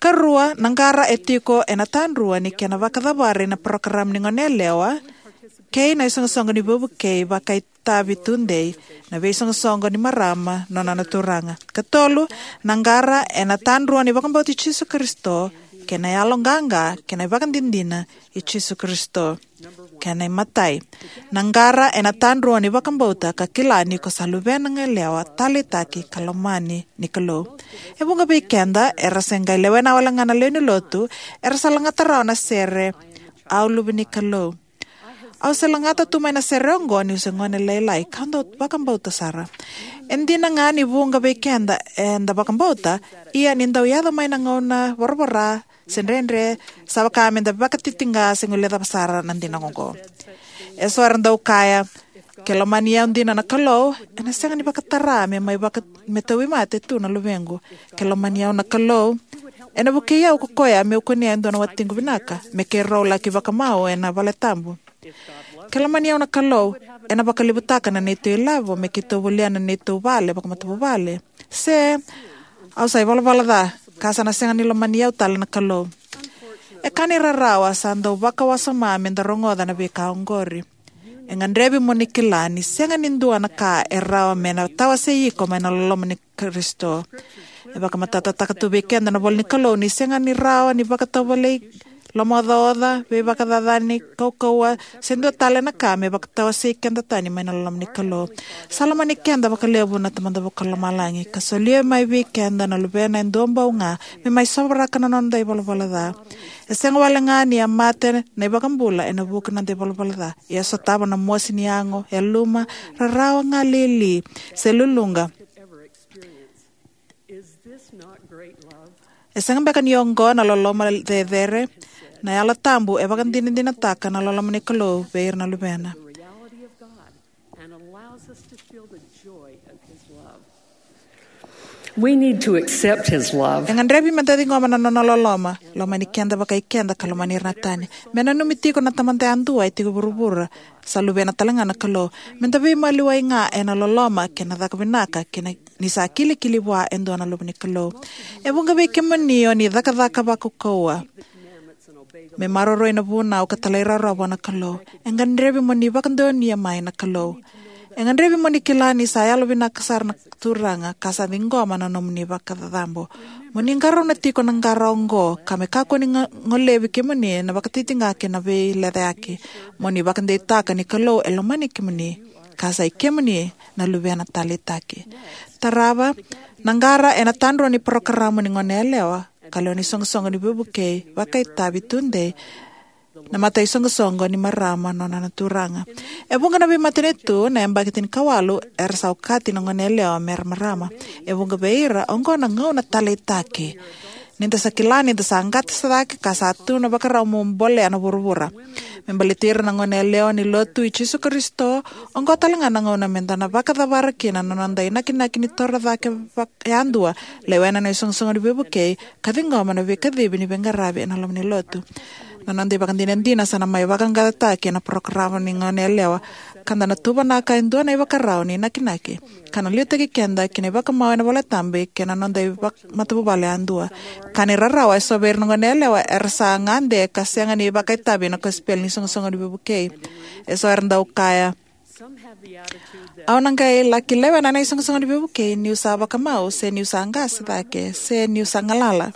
Karua nangara etiko enatanrua ni kena vakadabari na program ni ngonelewa kei na isonga-songa ni bubu kei bakai tabi tundei na be isonga-songa ni marama nona naturanga. Katolu nangara enatanrua ni bakambauti Jesu Kristo kena yalonganga kena bakandindina i Jesu Kristo kena matai. Nangara enatanrua ni bakambauta kakilani ko salubena ngelewa talitaki kalomani ni kalo. Ebunga bikenda erasenga lewena walangana leni lotu erasalangata na sere aulubi ni kalo. Au salangata tumay na serongo ni usangone laylay kando bakambauta sara. Endi na nga ni bunga bikenda enda bakambauta iya nindaw yada may nangona warbara senrenre sa kami da bakatitinga singuleta pasara nandina ko. Eso aran daw kaya kelomania undi na nakalo ena senga ni bakatara me may bakat metawi mate tu na lubengo kelomania na kalo ena bukiya ko koya me ko ni ando na watingu binaka me ke rola ki bakamao ena baletambo kelomania na kalo ena bakalibutaka na nito ilavo me kito buliana nito vale bakamatu vale se au sai vala vala da kasa na senga ni lomania utala na kalo e kanira rawa sando baka wasama menda rongoda na beka ongori engandrebi monikilani senga nindua na ka erawa mena tawa seiko mena loloma ni Kristo e baka matata takatu bekenda na bol ni kalo ni senga ni rawa ni baka tawale lomoda be baka dadani kokowa sendo tale na kame baka tawa seikenda tani mena loloma ni kalo salama ni kenda baka lebu na tamanda baka lomalangi kasolie mai bekenda na lubena ndomba unga me mai sobra kana nonda ibalbala da senga walenga ni amate na ibakambula ena buka na debalbalada ya sotaba na mosi ni ango ya luma rarawa nga lili selulunga senga beka ni ongo na loloma de dere na yala tambu e bakan dinin dinataka na loloma ni kalo beir na lubena. We need to accept His love. Engan rebi mentadi ngoma na nololoma, loma ni kenda baka ikenda kaloma ni ratani. Mena numitiko na tamante andua itiko burubura, salube na talanga na kalo. Mentabi maliwa inga ena loloma kena dhakabinaka kena nisa kili kili wa endo na lobo ni kalo. Ebunga beke manio ni dhaka dhaka bako kawa. Me maroro ina buna o katalaira rawa na kalo. Engan rebi mani bakando ni amai na kalo. Engan rebi mani kilani saya lobi na kasar na turanga kasa ngoma na nomni bakadambo. Moni ngaro na tiko ng ngarongo kame kako ni ngolebi ke mani na bakatitinga ke na be ledaki. Moni bakande taka ni kalo elomani ke mani kasa ke mani na lubya na talitaki. Taraba nangara ena tandro ni program ni ngonelewa kalo ni song-song ni bubuke bakay tabi tunde na matay song-song ni marama no na naturanga. Ebunga na bimatinito na embagitin kawalu ersaw kati ng ngonelewa mer marama. Ebunga beira ongo na ngaw na talitaki. Ninta sa kilani ninta sa angkat sa daki kasatu na baka raw mumbole ano burubura. Membalitir na ngonelewa ni lotu i Jesu Kristo ongo talanga na ngaw na menta na baka tabaraki na nonanday na kinakinitora daki yandua lewena na isong-song ni bubuke kadingoma na vikadibi ni bengarabi analam ni lotu. Nanandi baka dinendina sana may bakang gatataki na programa ni ngonelewa kanda natuba na kain doon na ibaka raw ni nakinaki. Kanang liyo tagi kenda kina ibaka mawa na wala tambi kina nonda ibak matububale andua. Kanira raw ay sober ng ngonelewa ersa ngande kasi nga ni ibaka itabi na kaspel ni song-song ni bubukay. Eso eran daw kaya. Aw nang kay laki lewa na na isong-song ni bubukay ni usaba kamao se ni usangas dake se ni usangalala.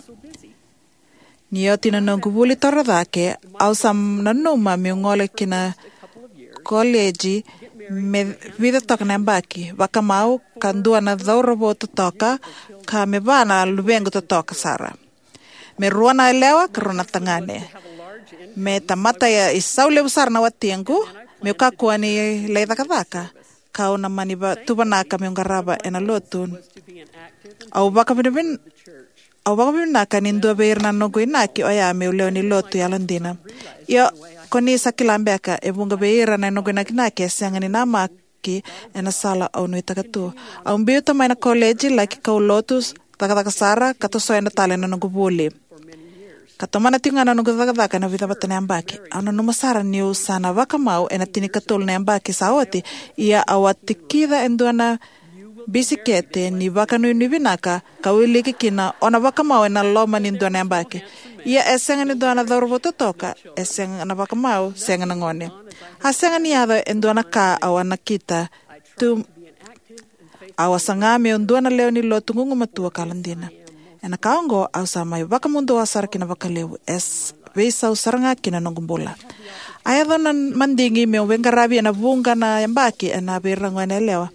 Niyo tinanong kubuli toradake au sam nanuma miungole kina college me vida toka nembaki baka mau kandua na dhauro toka ka me bana lubengo toka sara me ruana lewa karuna tangane me tamata ya isau le usar na watiengu me kakua ni leida kadaka kau na maniba tubanaka me ngaraba ena lotun au baka bin au baka binaka nindo beir na nogo inaki oya me uleo ni lotu yalandina yo koni sakilambeka ebunga beira na nogo inaki naki esenga ni namaki ena sala au no itakatu au mbio tamay na college like kau lotus takasara kato so ena tale na nogo buli kato mana tinga na nogo takataka na vida batane ambaki ano numasara ni usana baka mau ena tini katul na ambaki sawati iya awatikida enduana bisikete ni vakanu ni vinaka kawili kina ona vakamau na loma ni ndona ambake ia esenga ni ndona dhorvo totoka esenga na vakamau senga na ngone hasenga ni ada endona ka awana kita tu awasangame ndona leo ni lo tungungu matua kalandina ena kaongo au samai vakamundo asar kina vakalewu es veisa usaranga kina nongumbula ayadho na mandingi me wengarabi na vunga na yambaki na berangwane lewa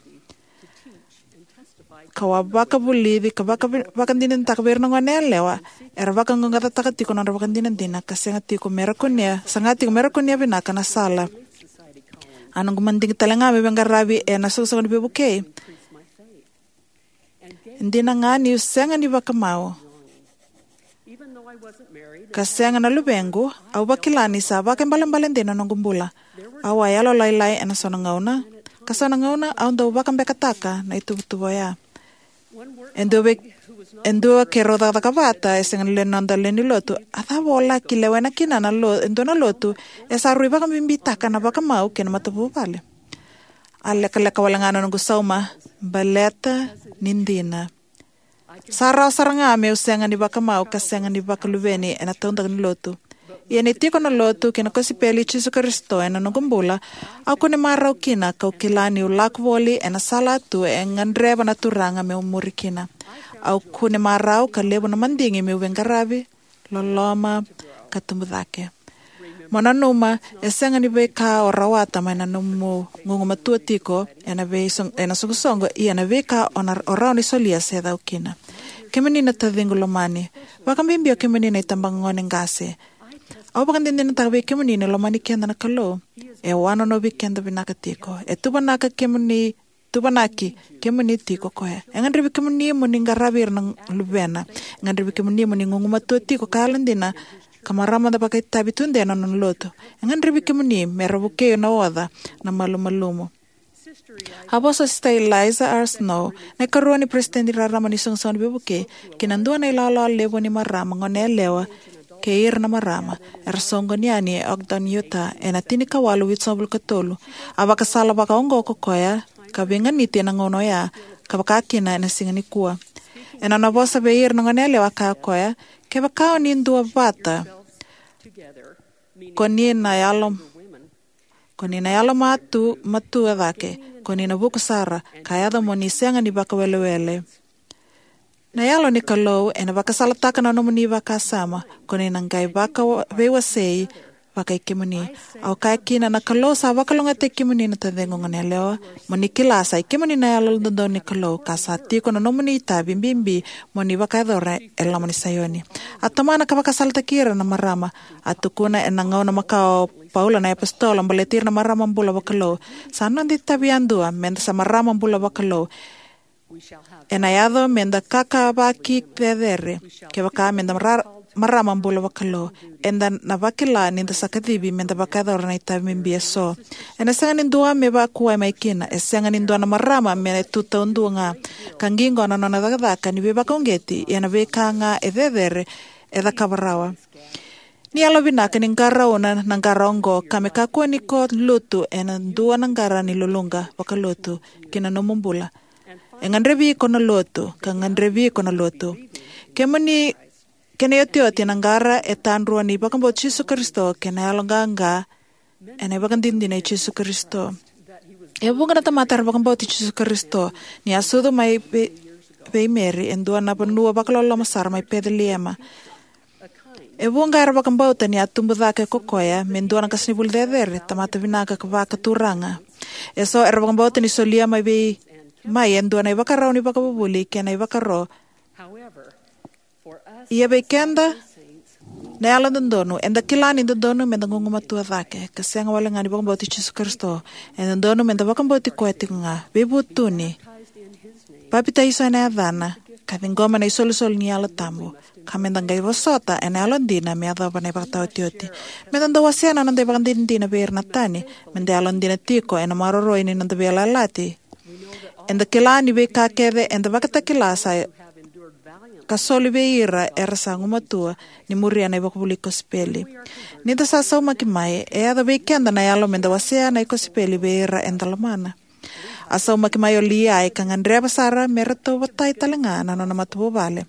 kawa baka bulivi ka baka bakandinin tak berangwane lewa era baka ngata takati ko na bakandinin dina kasengati ko merakonia sangati ko merakonia binaka na sala anong mandingi talanga me wengarabi e na susungan bebuke ndina ngani usenga ni bakamao kasenga na lubengu au bakilani sa baka mbalembalende na nongumbula awa yalo lailai ena sona ngauna kasona ngauna au ndo baka mbekataka na itu tuboya endo be endo ke roda da kabata esenga le nanda le ni lotu athabola kilewena kina na lo endo na lotu esa ruiba kambimbitaka na baka mau ken matabu pale alle kala kawalangana nungu sauma baleta nindina Sara saranga me usenga ni baka mau kasenga ni baka luveni ena tonda ni lotu. Ia ni tiko na lotu kina kosi peli Jesu Kristo ena nongumbula au kone marau kina kau kilani ulakvoli ena salatu engandreba na turanga me umuri kina. Au kone marau kalebo na mandingi me uvengarabi loloma katumudake. Mana numa esenga ni beka orawata maina numu ngungu matua tiko ena be ena sungusongo ia na beka ona orau ni solia seda ukina. Kemeni na tadingo lomani wakambimbio kemeni na itambang ngone ngase. Au bakandindi na tabe kemeni na lomani kenda na kalo e wano no bikenda binaka tiko e tubanaka kemeni tubanaki kemeni tiko koe. Engandribi kemeni mo ningarabir ng lubena engandribi kemeni mo ngungu matua tiko kalandina kamarama da pakai tabi tunde na non loto engan ribi kemuni merabuke na oda na malumalumo habosa sta Eliza R. Snow na karuani presidente rarama ni songson bibuke kinandua na ilalo lebo ni marama ngone lewa keir na marama ersongo ni ani Ogden Utah ena tini kawalu witsobul katolu abaka sala baka ongo kokoya kabinga niti na ngono ya kabaka kina na singani kuwa ena na bosa beir na ngone lewa ka koya keba kao ni ndua bata koni na yalo koni na yalo matu matu avake koni na buku sara kaya da moni senga ni baka wele wele na yalo ni kalau ena baka salataka na no moni baka sama koni na ngai baka bewa sei baka ikimuni au kaya kina na kalau sa baka longa te kimuni na tadengo ngane leo moni kilasa ikimuni na yalo dondo ni kalau kasati kono no moni tabi bimbi moni baka dore ela moni sayoni atamana ka baka salta kira na marama atukuna ena ngau na makao Paula na epistola mbaletir na marama mbula bakalo sana ndi tabi andua menda sa marama mbula bakalo enayado menda kaka baki pedere ke baka menda marama mbula bakalo enda na bakila ninda sakadibi menda bakada orna itabi mbieso ena sanga nindua me bakuwa maikina esanga nindua na marama me tuta undunga kangingo na nona dagada kani be bakongeti ena be kanga ededere eda kabarawa ni alo binaka ni ngara ona na ngara ongo kame kakua ni ko lutu ena ndua na ngara ni lulunga wakalotu kina nomumbula engandrebi kono lotu kangandrebi kono lotu kemani kene yotioti na ngara etandrua ni bakambo Jesu Kristo kena alonganga ena bakandindi na Jesu Kristo e bunga na tamatar bakambo Jesu Kristo ni asudo mai be, be Mary endua na panua bakalolo masar mai pedeliema e bunga era bakambo tani atumbudake kokoya mendua na kasnibul dedere tamata vinaka kabaka turanga eso era bakambo tani solia mai be mai endua na bakaro ni bakabuli kena bakaro ia bekenda na ala ndonu enda kilani ndonu menda ngungu matua dhake kasenga wala ngani bakambo Jesu Kristo enda ndonu menda bakambo kwettinga bebutuni papita isa na dhana kavingoma na isol sol ni ala tambo kamenda ngai wasota ena ala ndina me adha bana bakta tioti menda ndo wasiana nande bakandin dina berna tani menda ala ndina tiko ena maroro ini nanda bela lati enda kilani be kakeve enda bakata kilasa kasoli beira era sangu matua ni muriana iba kubuli kospeli nita sasa uma kimae e ada bekenda na yalo menda wasea na ikospeli beira endalamana Asa umakimayoli ay kangan reba sara merato watay talangan ano na matubale.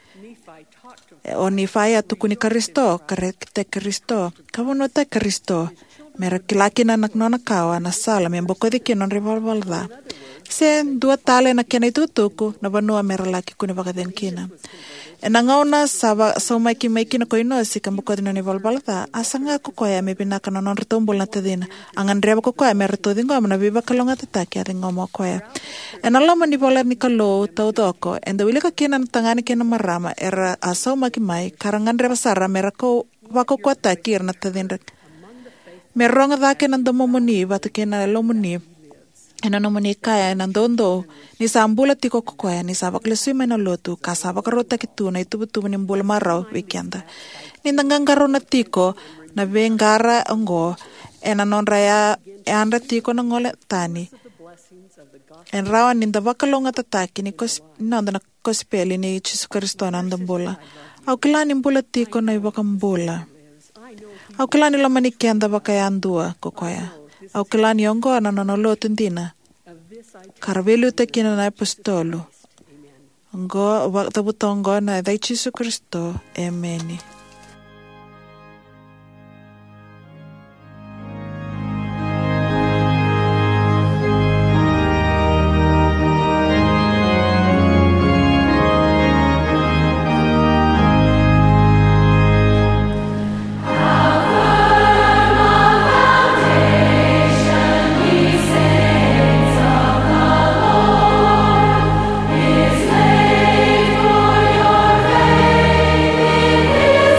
O Nephi atukuni Kristo, karekte Kristo, kawono te Kristo, mera kilaki na naknona kawa na sala memboko di kinon revolvalda. Sen dua tale na kena itutuku na banua mera laki kuni bakaden kina. E nangauna sawa sa maiki maiki na koino si kamboko di na revolvalda, asa nga kukoya me pinaka na non retumbol na tedina. Angan reba kukoya mera tudingo amna biba kalonga tataki adingo mo koya. E nalama ni bola ni kalo tau doko, enda wili ka kina na tangani kina marama era asa maiki mai karangan reba sara mera ko wako kwa taki na tedina. Meronga dake nando momoni watu kena lomoni. Ena nomoni kaya nandondo ni sambula tiko kokoya ni sabak lesui mena lotu ka sabak rota kitu na itu betu ni mbula marau weekenda. Ni nanggangaro na tiko na bengara ongo ena non raya anda tiko na ngole tani. En rawa ni ndabakalonga tataki ni kos nanda na kospeli ni Jesu Kristo na ndambula. Au kila ni mbula tiko na ibaka mbula. Au kila ni lama ni kenda baka yandua kokoya. Au kila ni ongo na nonolotu ndina. Karvelu te kina na apostolo. Ongo waktabutongo na dai Jesu Kristo. Amen. His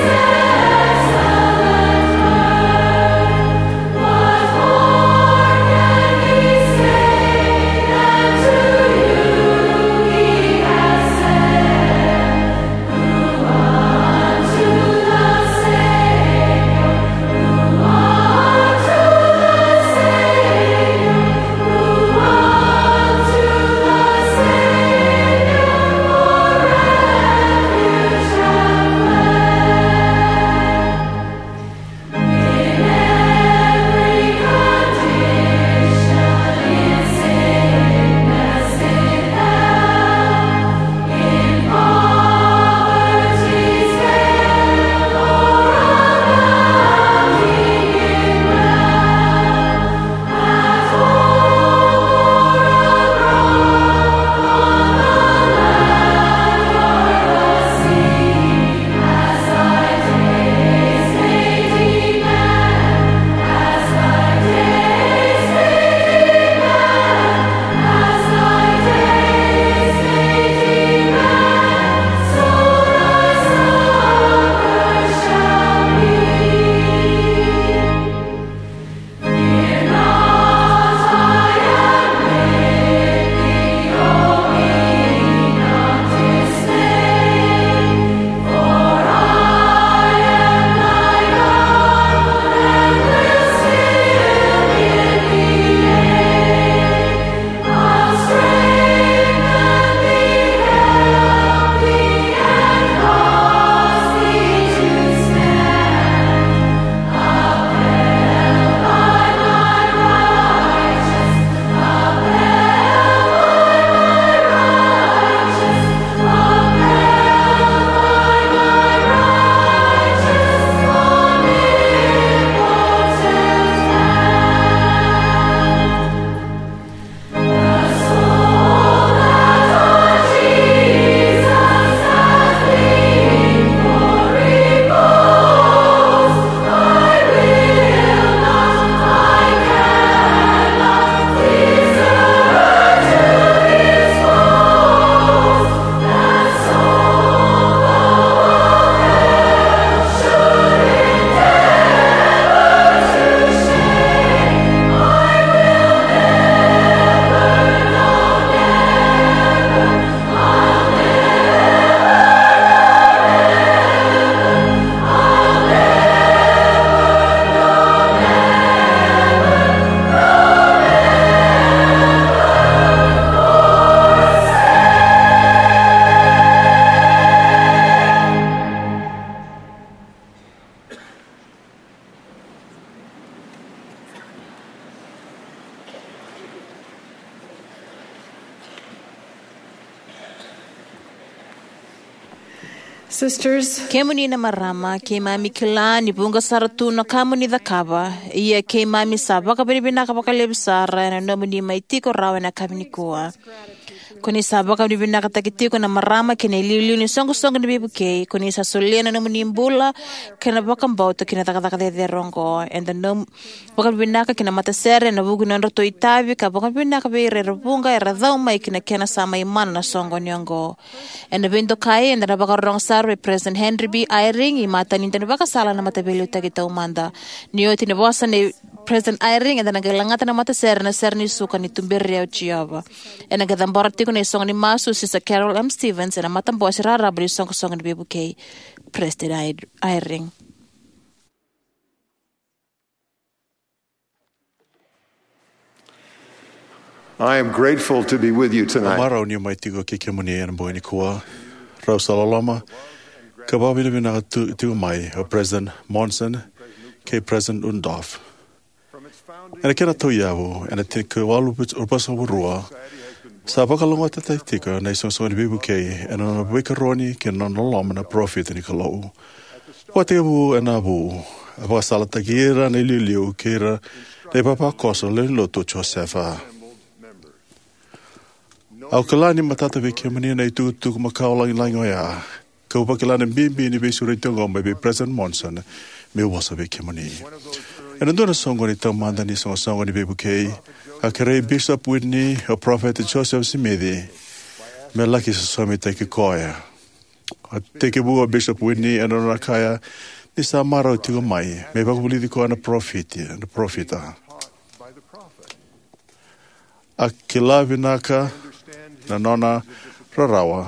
Sisters, Ke muni na marama, ke mami kila ni bunga saratu na kamu ni dakaba, ia ke mami saba ka binibina ka pakalebsara na no muni maitiko rawa na kami ni kuwa. Kuni saba ka binibina ka takitiko na marama kina iliuliu ni songo songo ni bibu kei, kuni sa soliana na muni imbula kina bakambauta kina takataka de rongo, and the no baka binibina ka kina matasere na bugu na roto itabi ka baka binibina ka beire rabunga e radhau mai kina kena sama imana na songo nyongo. And the bindo kai and the baka rong sarwe President Henry B. Eyring i mata ninta ni baka sala na matabili utagita umanda. Niyo tinibosa ni President Eyring and the nagalangata na matasere na ser ni suka ni tumbiri au chiaba. And nagadambara tiko na isong ni masu sisa Carol M. Stevens and a matambosi rarabri song song ni bibu kay President Eyring. I am grateful to be with you tonight. Amara ni mai tiko ke ke muni ana boini kua. Rau salalama. Ka babina bina tu mai o President Monson ke President Undorf. Ena kena tau iawo, ena te ke walu urpasa urua. Sa pakalonga te tai tika na isong songa ni bibu kei, ena na wika roni ke nana loma na profit ni kalau. Wa te abu ena abu. Apa sala tagira na iliu liu kira na ipapa koso le loto Josefa. Au kalani matata ve ke mani na itu tu makau lang lang oya. Ka upa kalani bimbi ni besu reitongo mai be President Monson me wasa ve ke mani. Ena dona songo ni tau manda ni songo songo ni bebu kei. Ka kere Bishop Whitney o Prophet Joseph Simedi. Me laki sa somi te ke koia. A te ke bua Bishop Whitney ena na kaya ni sa mara o tigo mai. Me bakubuli di ko ana profiti, ana profita. A ke la vinaka na nona rarawa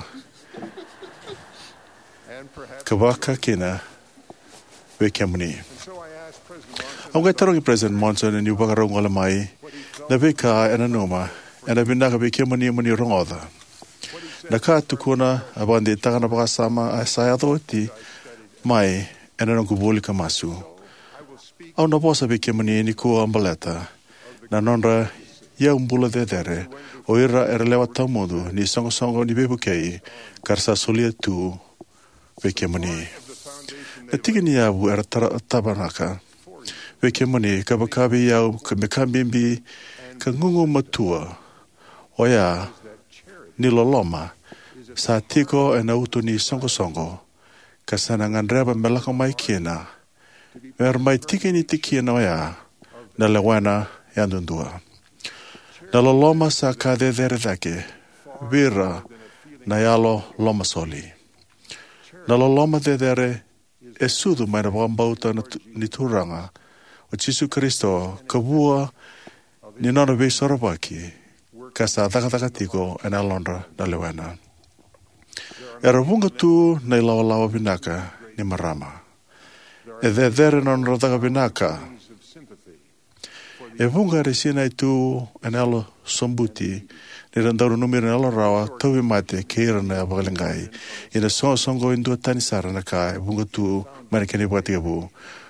kawaka kina ve kemuni. Ang kaya tarong President Monson and yung bakarong wala mai na ve ka ena numa ena binaka ve kemuni muni rongoda. Na ka tukuna abandi taka na pakasama a sayado ti mai ena nung kubuli ka masu. Ang naposa ve kemuni ni ko ambaleta na nonra ia umbula de dere o ira era lewa tamudu ni songo songo ni bebu kei karsa solia tu veke mani. Na tiki ni abu era tabanaka veke mani kabakabi iau ka mekambimbi ka ngungu matua o ia ni loloma sa tiko e na utu ni songo songo ka sanangan reba melaka mai kiena mer mai tiki ni tiki na o ia na lewena yandundua. Na loloma sa ka dedere dake, vira na yalo loma soli. Na loloma dedere e sudu mai na wakambauta ni turanga o Jesu Kristo ka bua ni nana vei sorobaki ka sa takataka tiko e na londra na lewena. E ravunga tu na ilawa lawa binaka ni marama. E dedere na nrodaka binaka e vunga resina i tu anelo sombuti ni randaru numero nelo rawa tawi mate keira na bagalengai ina so songo indu tani sara na ka e vunga tu manikani bati abu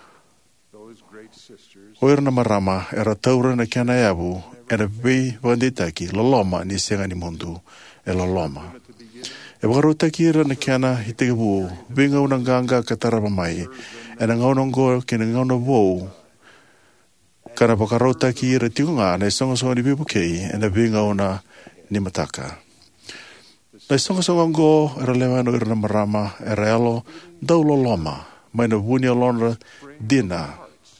oira na marama era taura na kiana yabu era vei vanditaki loloma ni senga ni mundu e loloma e bagaruta kira na kiana hitege bu vinga unanganga kataraba mai e na ngaunongo kina ngauna vou kana pakarauta ki ira tiunga na songa songa ni bibu kei e na vinga ona ni mataka. Na songa songa ngo era lewano ira na marama era alo daulo loma mai na vuni alonra dina.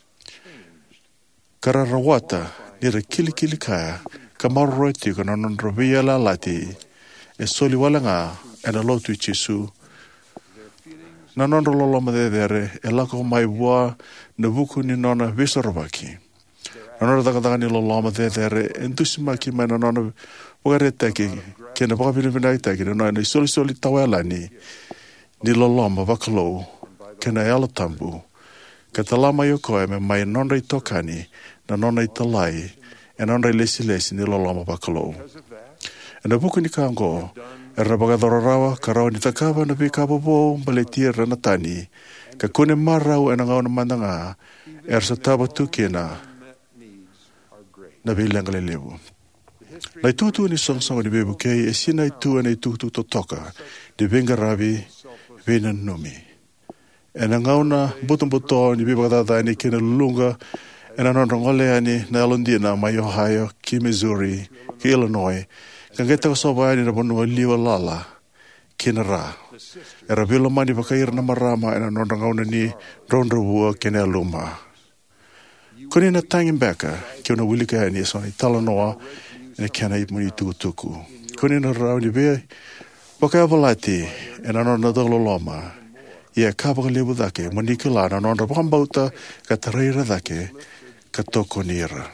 Kara rawata nira kili kili kaya ka maroro eti ka nanon rovia la lati e soli walanga e na lotu i Jesu. Nanon rololoma de dere e lako mai bua na vuku ni nona visorobaki. Anora takataka ni loloma te tere entusima ki mai na nona wakareta ki kena pakapini pinaita ki na na soli soli tawela ni ni loloma wakalo kena yalo tambu ka talama yoko e me mai nona i tokani na nona i talai e nona i lesi lesi ni loloma wakalo. E na buku ni kango e rabakadororawa ka rao ni takava na pika popo mbaletia ranatani ka kune marau e na ngao na mandanga e arsa taba tukina na bilang lewu. Na tutu ni song song ni bebu kei e sina itu ane tutu to toka de venga rabi vina numi. E na ngauna butumbuto ni bibakatata ni kina lulunga e na nonrongole ani na alundina mai Ohio, ki Missouri, ki Illinois, kangeta kasoba ani na bonua liwa lala, kina ra. E rabilo mani pakair na marama e na nonrongauna ni rondrawua kina luma. Kuni na tangin beka, ki una wilika ani so ni talanoa e na kena ipmuni tukutuku. Kuni na rau ni bea, pakayavalati e na nonadolo loma, ia kapaka lebu dake, manikila na nonra pambauta ka tareira dake, ka toko nira.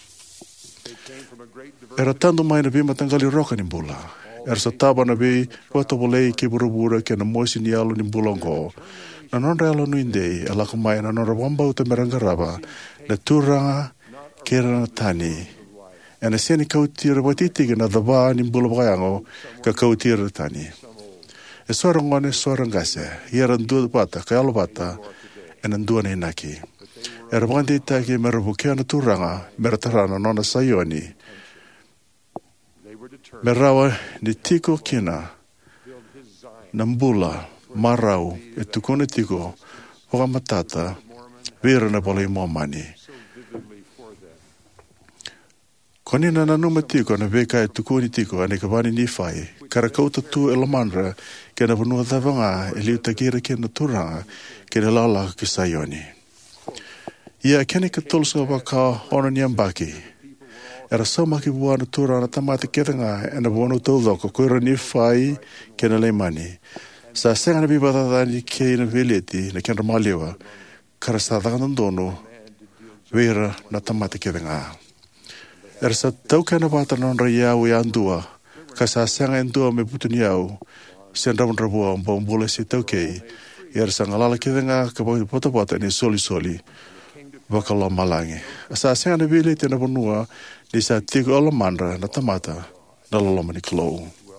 Era tanto mai na bima tangali roka ni bula. Era sa taba na bi wato bolei ki burubura ke na moisi ni alu ni bulongo. Na nonra alo nuindei, ala kumai na nonra pambauta merangaraba, na turanga kera na tani. E na siani kautira watitigi na dhaba ni bula bakayango ka kautira tani. E soara ngone soara ngase, iara ndua bata, ka alo bata, e na ndua na inaki. E rabandi itaki mera bukea na turanga, mera tarana nona sayoni. Merawa ni tiko kina, na mbula, marau, e tukone tiko, waka matata, vira na pala imo mani. Koni na nanuma tiko na veka e tukoni tiko ane kabani ni fai, kara kauta tu e lamandra ke na vanua thavanga e liu takira ke na turanga ke na laula ki sayoni. Ia kene ka tolsa waka ona ni ambaki. Era saumaki bua na turanga na tamate ketanga e na buonu taudoko koira ni fai ke na leimani. Sa senga na bibatadani ke na veleti na kena maliwa, kara sa dhakandandono vera na tamate ketanga. Era sa tau kena wata nonra iau i andua, ka sa senga andua me putuni iau, sen raun rabua ang bambula si tau kei, era sa ngalala kithenga ka pota-pota ni soli-soli, wakala malangi. Sa senga na vili tena panua, ni sa tigo alamandra na tamata, na laloma ni kalou.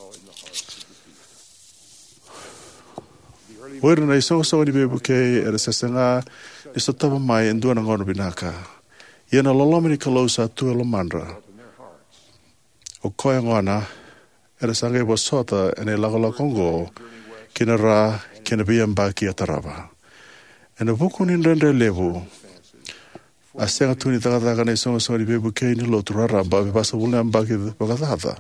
Oira na isonga-songa ni bebu kei, era sa senga ni sa tapa mai andua na ngono binaka. Ia na laloma ni kalou sa tu alamandra. O koe ngona, era sanga iwa sota ene lagala kongo, kina ra, kina biamba ki atarava. Ena vuku ni rende levu, a senga tuni takataka na isonga songa ni bebu kei ni lotu raramba, vi basa wule amba ki wakatata.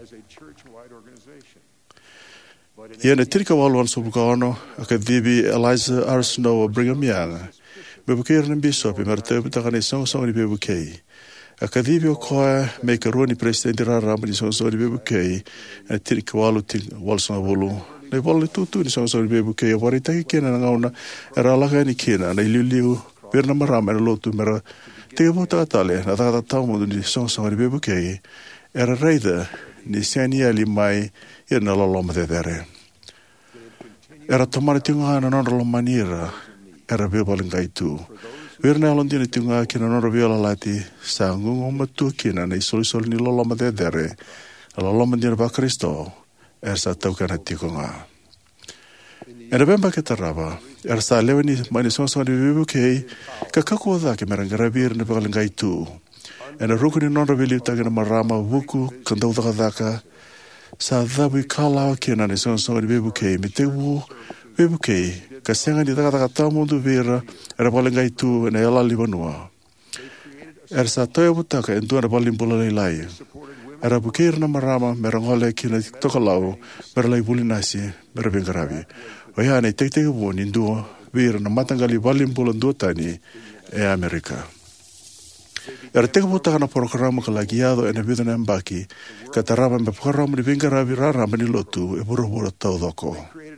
Ia na tirika waluan sobuka ono, a ka dhibi Eliza R. Snow o Brigham Young, bebu kei rana bishop i mara teo pitaka na isonga songa ni bebu kei. A ka dhibi o koe me ka rua ni presidenti raramba ni isonga songa ni bebu kei, a tirika walu ting walsonga wulu. Na iwala ni tutu ni isonga songa ni bebu kei, a waritaki kena na ngauna, e ralaka ni kena, na iliu-liu, Pirna marama na lotu mera te mo ta tale na ta ta mo ni song song ni bebu kei era reida ni sani ali mai e na lo lo mate dere era tomara tinga na no lo manira era be balingai tu virna lo ndini tinga ki na no viola lati sa ngungo matu ki na nei sol sol ni lo lo mate dere lo lo mandira ba Cristo er sa tau kana tikonga era bemba ke taraba era sa lewani mani song song ni bebu kei ka kako da ke merangara vir ne balingai tu era ruku ni non ravili ta ke na marama vuku kandau da daka sa dhabi kala ke na ni song song ni bebu kei me te wu bebu kei ka senga ni da da ta mundu vira era balingai tu na ela libanua era sa toya butaka en tuana balimbula lai era bukir na marama merangole ki na tokalau merlai bulinasi merabengarabi oia nei te te wo ni nduo vira na matangali balimbula nduo tani e Amerika. Era te kaputa na programa ka lagiado e na vida na mbaki ka taraba me programa ni vengarabi raramba ni lotu e buru-buru tau doko.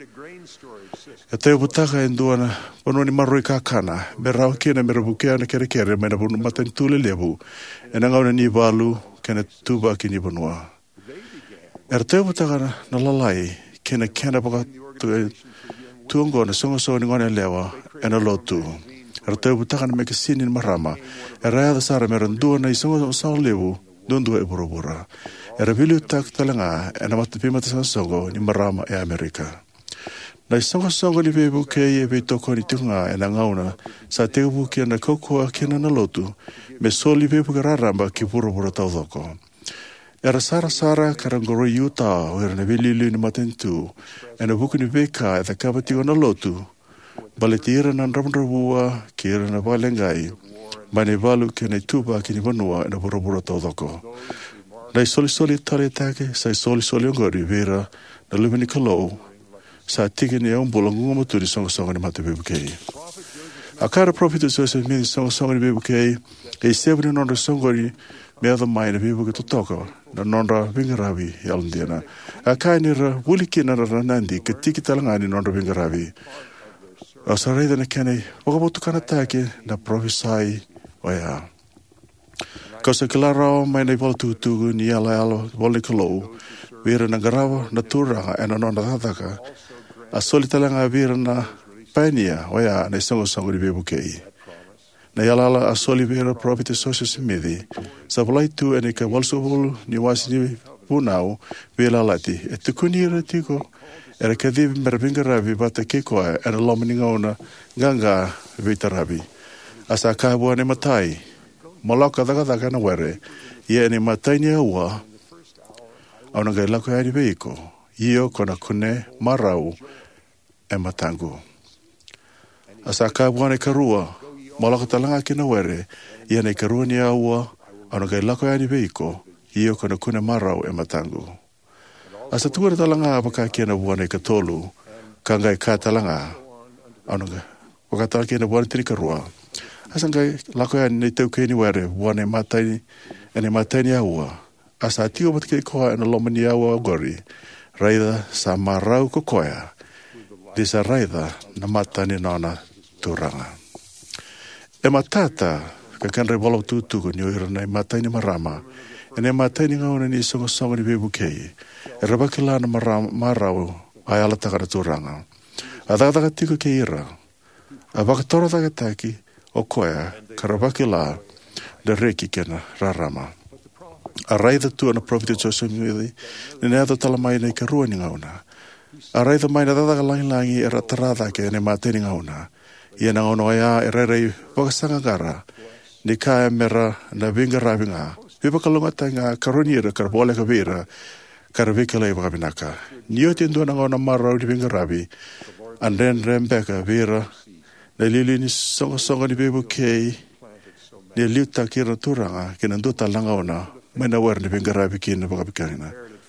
E te uputaka e ndua na panu ni marui kakana me rau kina me rabukea na kere kere me na punu matani tule lebu e na ngauna ni balu kena tuba ki ni panua. Era te uputaka na lalai kena kena paka tuongo na songo-songo ni ngone lewa e na lotu. Era te uputaka na meka sini ni marama e rea da sara me randua na isongo-songo lebu dundua e buru-bura. Era vili utak talanga e na matapimata songo ni marama e Amerika. Na isonga-songa ni bebu kei e beitoko ni tunga e na ngauna sa te upu kia na kokoa kia na lotu me soli bebu ka raramba ki pura-pura tau doko. Era sara sara karangoro yuta o era na vililu ni matentu. E na vuku ni veka e the kawati o na lotu. Bale tira na ramravua ki era na valengai. Mane valu ki na tuba ki ni vanua e na boroboro taudoko. Nei soli soli tare take, sai soli soli ongori vera na lumini kalou. Sa tiki ni au mbolangunga maturi songa songa ni mate bebukei. A kara profita Joseph Smith songa songa ni bebukei. E seveni nonra songori me ada mai na bibu to toko na nonra vingaravi yalandiana a kai ni ra wuliki na ra nandi ke tiki talanga ni nonra vingaravi a sareda na kene wakabotu kana take na prophesy oya kosa kilaro mai na voltu tu ni ala ala volikolo vira na garava na turanga e na nonra tataka a soli talanga vira na pania oya na songo songo ni bibu kei na yalala a solivera prophet social simithi sa volai tu ene ka walsovol ni wasini punau vela lati e tukuni ratiko era ka div mervinga ravi bata ke ko era lomininga ona ganga vitarabi asa ka buane matai moloka daga daga na were ye ni matai ni wa ona ga la ko ari veiko io kona kune marau e matangu asa ka buane karua Malaka talanga kina were, ia nei karua ni aua, ano kai lako yani veiko, iyo kona kuna marau e matangu. Asa tuara talanga apaka kina buane ka tolu, kangai ka talanga, ano ka, wakatala kina buane tini karua. Asa ngai lako yani nei tau kini were, buane matai, ene matai ni aua. Asa atio matake koa ena loma ni aua gori, raida sa marau ko koea, disa raida na matani nona turanga. E matata, ka kanre wala tutuko ni oira nei matai ni marama, e nei matai ni ngauna ni songa songa ni bebukei, e rabakila na marau ai ala takara turanga. A takataka tiko ke ira, a wakatora takataki o koea ka rabakila de reki kena rarama. A raida tu ana profita Joseph Smith, ni nea to tala mai nei ka rua ni ngauna. A raida mai na tataka langi langi e ratarada ke nei matai ni ngauna. Ia na ono ia e rerei wakasanga gara, ni ka e mera na vinga ravinga. Viva kalunga tanga karoniera karbole ka vira, karvikala i wakabinaka. Nio tindu na ngona marau di vinga ravi, and then rembeka vira, na lili ni songa songa ni bebu kei, ni liuta kira turanga, kina nduta langa ona, mena wer ni vinga ravi kina wakabikarina.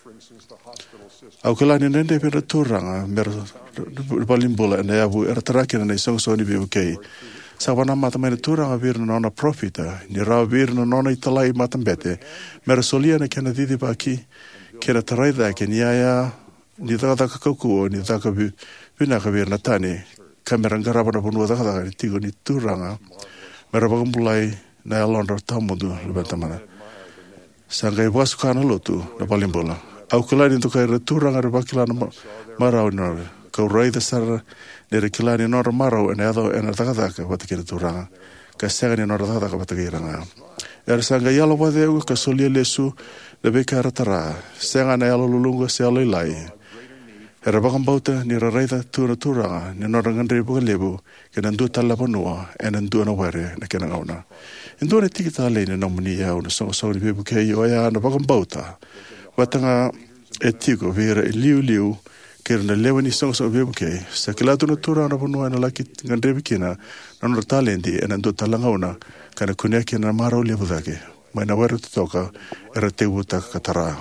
Au kalani nende pira turanga, mera Balimbula and Abu Ertarakin and Song Sony B K. Savana Matamanatura Vir non a profita, Nira Vir non Italai Matambete, Merasolia and Kennedy Baki, Kenataraida, Kenyaya, Nidaka Koku, Nidaka Vinaka Vir Natani, Camerangarabana Bunwada, Tigoni Turanga, Merabambulai, Nalondra Tamudu, Lubatamana. Sangai was Kanalotu, the Balimbula. Aukulani to Kaira Turanga, Bakilana Marau. Ka raida sara nere kilani nora marau ene ado ene takataka watakira turanga. Ka segani nora takataka watakiranga. Ere sanga yalo wadeu ka solia lesu le beka ratara. Senga na yalo lulunga se alo ilai. Ere bakambauta nira raida tura turanga ni nora ngandri buka lebu ke nandu tala panua e nandu ana ware na kena ngauna. Indu ane tiki tala ine namuni yao na songa songa ni bebu kei oya na bakambauta. Watanga e tiko vira e liu liu kera na lewa ni songa songa bebu kei. Sa kilatu na tura ana panua na laki ngandrebi kina na nora talendi e nandu tala ngauna kana kunia kina na marau lebu dhake. Mai na wera tutoka era tewu taka katara.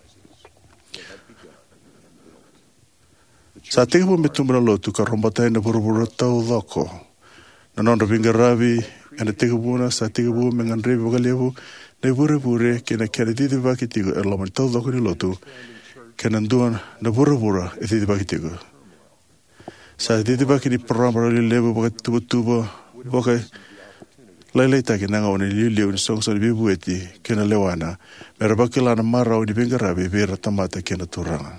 Sa tewu me tumura lotu ka rombatai na burubura tau dhoko. Na nonra vinga ravi e na tewu na sa tewu me ngandrebi waka lebu na vure vure kena kena didi waki tigo e lomani tau dhoko ni lotu kena nduan na vura vura e didi waki tigo. Sa didi waki ni parambara li lebu waka tuba tuba waka lailai taki nanga o ni liu liu ni songso ni bibu eti kena lewana me rabakila na mara o ni vinga ravi vera tamata kena turanga.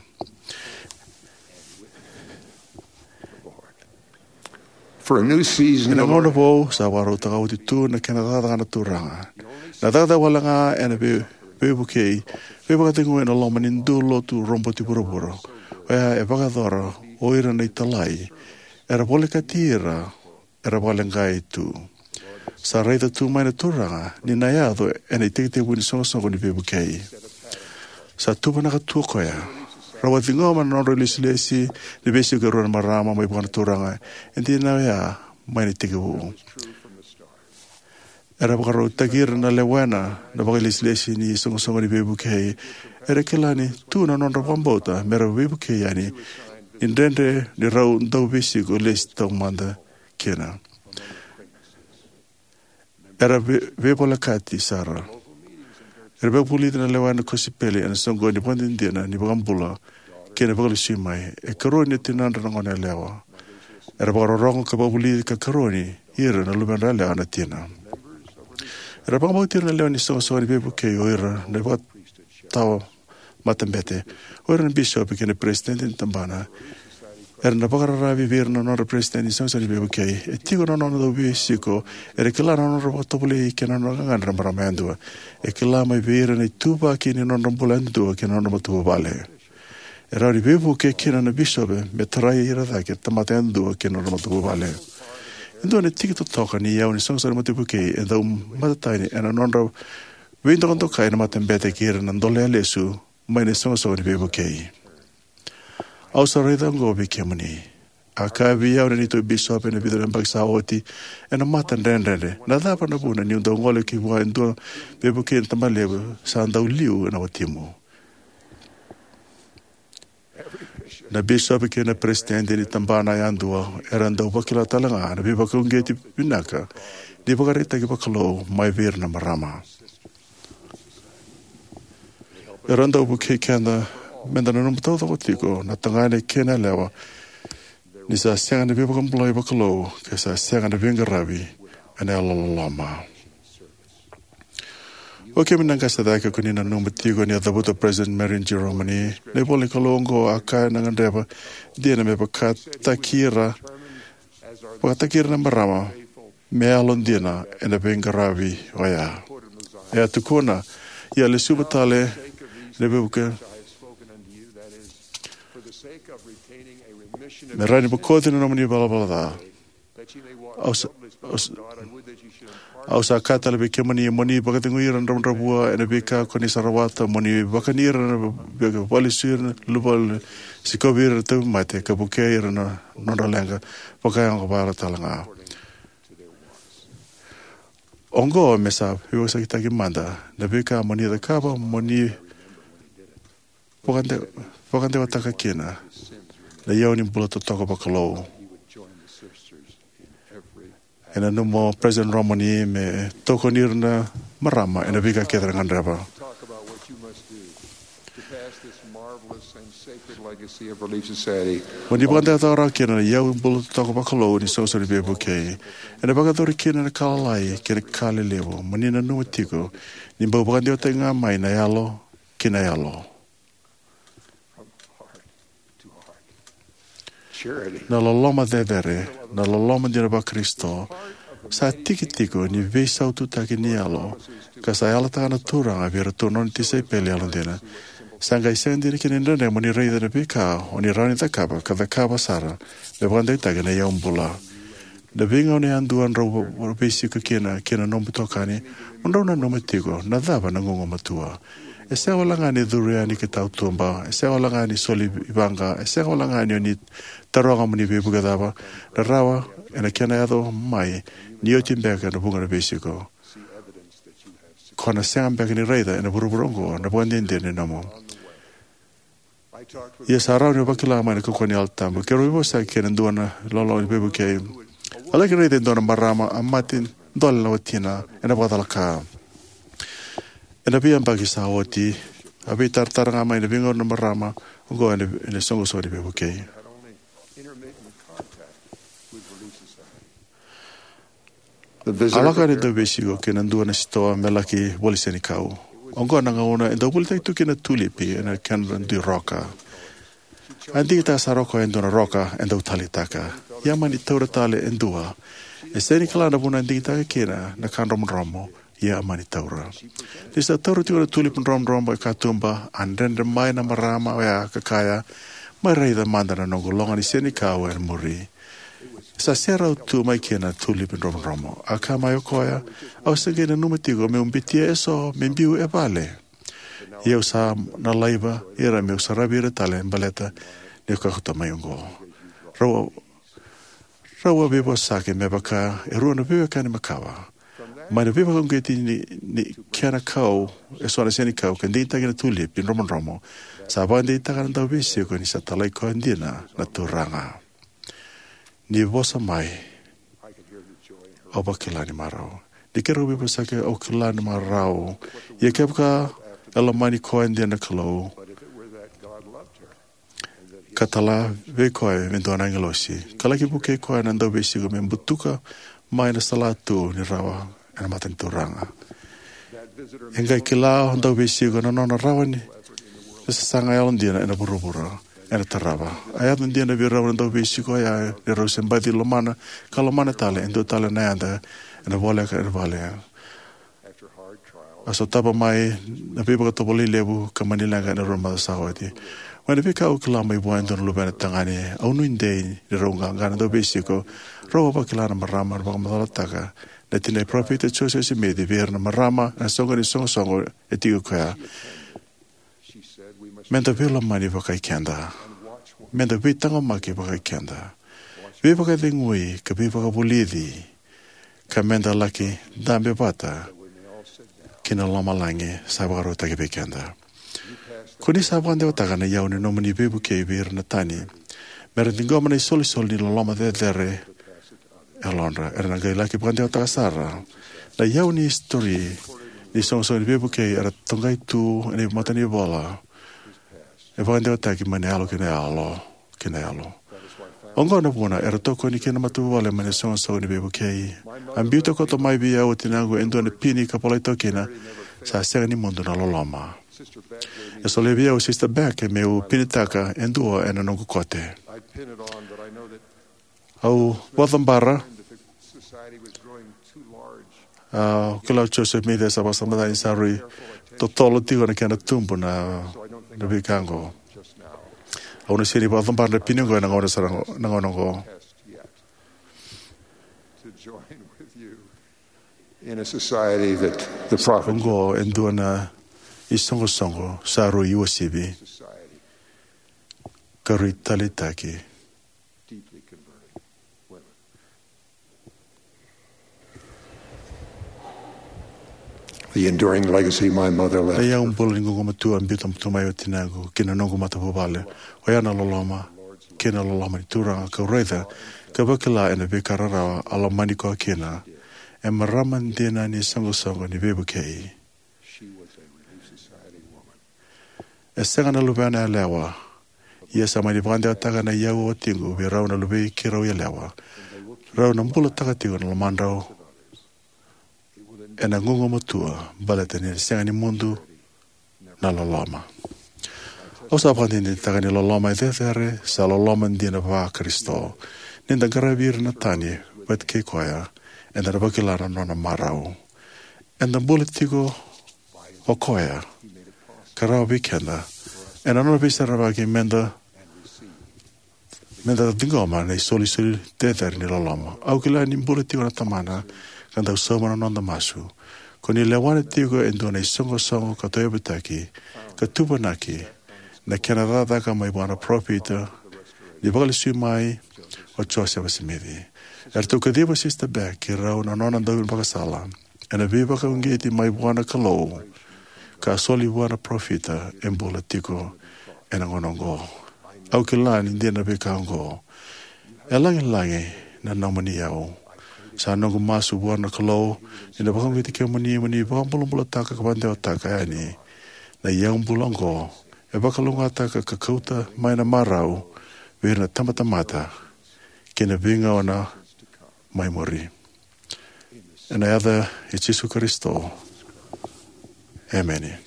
For a new season, Kena ngona po sa waro taka uti tu na kena tata na turanga. Na tata wala nga e na bebu kei, bebu katingu e na loma nindu lotu rompo ti pura-pura. Oia e wakadora oira na italai, e rapole ka tira, e rapole ngai tu. Sa reita tu mai na turanga, ni na yado e na itekite wini songa songa ni bebu kei. Sa tupa na katua koya. Rawa tingo man non release lesi le besi ke ruan marama mai bukan turanga. Enti na ya mai ni tiku. Era bakaro takir na lewena na bakal lesi ni songo songo ni bebu kei. Era kelani tu na non rapambota mera bebu kei yani. Indende ni rau ndau besi ko lesi tau manda kena. Era vepola kati sara. Era bepuli na lewana kosipele ana songo ni pandi ndiana ni bagambula kena bakal simai e karoni tinanda ngone lewa. Era bakaro rongo ka bepuli ka karoni ira na luben rale ana tina. Era bagambau tina lewa ni songo songo ni bebu kei oira na bagat tau matambete. Oira na bishop kena presidente tambana. Era na bakara ravi vir na nora presidente songo songo ni bebu kei. E tigo na nona do bisiko era kila na nora batopuli kena nora ngandra maramendua. E kila mai vir na tuba kini nora mbulendu kena nora batuba bale. Era ri bebu kei kena na bishop me tarai ira da ke tamatendu kena nora batuba bale. Endo ne tiki to toka ni yau ni songo songo ni bebu kei e dau matataini e na nora vindo kanto kai na matembete kira na ndole lesu mai ne songo songo ni bebu kei. Au sa reida ngobi kemani. A ka via ora ni to bishop na videre mbaksa oti e na matan rendere. Na dapa na buna ni ndo ngole ki wa ndo bebu kei tamale sa ndau liu na watimu. Na bishop ke na presidente ni tambana yandua era ndau bakila talanga na biba kungeti binaka. Di bakarita ki bakalo mai vir na marama. Era ndau buke kenda menda na numtau ta kotiko na tangane kena lewa ni sa senga na biba kamploi bakalo ke sa senga na vinga rabi ane alalama. Oke minang kasa daka kuni na numtiko ni atabuto President Marion G. Romani na boli kalongo akaya na ngandeba dia na meba katakira pakatakira na marama me alon dia na ene vinga rabi oya. E atukuna ia le subatale na bibuka me rani bakoti na nomani balabala da. Au sa kata lebe ke mani mani bakatingu ira na rabua ene bika koni sarawata mani bakanira na bika polisir lubal sikobir te mate kabuke ira na nonralenga bakaya ngabara talanga. Ongo mesa hiwa sa kita kimanda na bika mani da kaba mani pokante pokante wataka kina. Na yau ni bula totoko bakalo. Ena numo President Romani me toko nirna marama ena vika kedra ngandraba. Wani banda tara kena yau bula totoko bakalo ni so so ni bebu kei. Ena baka tori kena na kalalai kena kale levo. Mani na numo tiko ni bau baka ndio tenga mai na yalo kena yalo. Na loloma devere, na loloma dina ba Kristo, sa tiki tiko ni vesa utu taki ni alo, ka sa ala taka na turanga vira turnon ti se pele alo dina. Sanga isen dina kini nene mo ni reida na bika, o ni rani takaba, ka da kaba sara, me banda itaka na yaumbula. Na vinga o ni anduan rau besi ka kina, kina nombu tokani, unrau na nome tiko, na dhaba na ngongo matua. E se wala ngani dhurea ni ke tau tumba, e se wala ngani soli ibanga, e se wala ngani o ni taronga mani bebu kadaba, na rawa, e na kena yado mai, ni o timbeka na bunga na besiko. Kona senga mbeka ni reida, e na buruburongo, na bukan dinde ni namo. Ia sa rau ni bakila mai na kukoni altambu, kero ibo sa kena nduana lolo ni bebu kei. Ala ki reida nduana marama, amatin, dole na watina, e na bakatala kaa. E na pia mpaki sa oti, api tartaranga mai na bingor na marama, ungo ene, ene songo sori bebu kei. Alaka ni tau besigo ke nandua na sitoa melaki waliseni kau. Ongo na ngauna, e tau pulita itu kena tulipi, ene kena ndi roka. Andi kita sa roka endo na roka, endo talitaka. Yamani taura tale endua. E seni kalana puna andi kita kena, na kanrom romo. Ia mani taura. Disa taura tiura tulip rom rom ba katumba andende mai na marama ya kakaya mai reida manda na nongo longa ni seni kawa en muri. Sa sera tu mai kena tulip rom rom. Aka mai okoya au senge na numetigo me umbitia eso me mbiu e vale. Ia usa na laiva, ira me usa rabi ira tale baleta ni kakuta mai ungo. Rawa, rawa biwa sake me baka, e rua na biwa kani makawa. Mai na biwa kongeti ni, ni kiana kau, e soana seni kau, ka ndi itagina tulip, in roman romo, sa ba ndi itagana tau bisi ko ni sa talai ko andina na turanga. Ni vosa mai, au bakilani marau. Ni kera biwa sake au kilani marau, ia kepka alamani ko andina kalau, katala ve koe me dona ngalosi. Kalaki buke koe nandau besi ko me butuka mai na salatu ni rawa ena matan turanga. Engai kilao nandau besi ko na nona rawa ni. Nasa sanga yalan dia na ena burubura ena tarawa. Ayat dia na birawa nandau besi ko ya ni rau sembadi lomana kalomana tale endo tale na anda ena vole ka ena vale. Aso tapa mai na pipa ka topoli lebu ka manilanga ena roma sawati. When the Vicar Oklama went on Lubana Tangani, Onuin Day, the Ronga, the Basico, Roba Kilana Marama, Malataka, that in a prophet the choices made the Verna Marama and Songa the Song Song at Tioka. Meant the Villa money for Kaikanda. Meant the Vitango Maki for Kaikanda. Viva Lingui, Kabiva Bulidi, Kamenda Lucky, Dambe Bata, Kinalama Langi, Sabaro Takabikanda. Kuni saban de otaka na yau ni nomani bebu ke vir na tani. Merentingo mana soli soli ni loloma de dere. Elondra, era na gai laki pande otaka sara. Na yau ni story ni song song ni bebu ke era tongai tu ni matani bola. E pande otaki mane alo kene alo, kene alo. Ongo na puna era toko ni kena matu wale mane song song ni bebu ke. Ambiuto koto mai bia o tinagu endo na pini kapolai tokina sa sega ni mondo na loloma. E so le via o Sister Beck e meu pinitaka e ndua e na nongu kote. Au wadambara, uh, kila Joseph Mide sa wasamada in Sarui, to tolo tigo na kena tumbu na na bikango. Au na siri wadambara na piningo e na ngona sa na ngonongo. In a society that the prophet Ngo e ndua na isongo songo saru iwasibi karui talitaki deeply converted women. The enduring legacy my mother left. Aya un bolo ningo matu ambito mtu mayo tinago kina nongo mata bobale oyana loloma kina loloma turanga ka reda ka bakala ena bekarara ala maniko kina e maraman dena ni songo songo ni bebukei. E senga na lube ana lewa. Ia sa mai vande ataga na iau o tingu vi rau na lube ki rau ia lewa. Rau na mbula taga tingu na lamandau. E na ngungo motua balete ni senga ni mundu na loloma. O sa pandi ni taga ni loloma i tethere sa loloma ndi na va Kristo. Ninda garavir na tani wet ke koia e na rabakilara nona marau. E na mbula tigo o koia. Karao vikenda. En anona pista ravaki menda menda dingoma nei soli soli tether ni loloma. Au kila ni mbule tigo na tamana kanda usoma na nonda masu. Koni lewane tigo endo nei songo songo katoya bitaki katubanaki na Canada ka mai bwana profita ni bakali sui mai o Joseph Smith. Erto kadiba Sister Beck ki rau na nona ndawin pakasala. Ena viva ka ungeti mai bwana kalou. Ka soli wana profita embula tiko ena ngonongo. Au ke lani ndena beka ngo. E langi langi na namani au. Sa nongo masu wana kalau ina bakang viti ke mani mani bakang bulong bula taka kabande o taka yani. Na yang bulongo e bakalunga taka kakauta mai na marau vira tamatamata kena vinga ona mai mori. And I other it's Jesu Christo. Amen.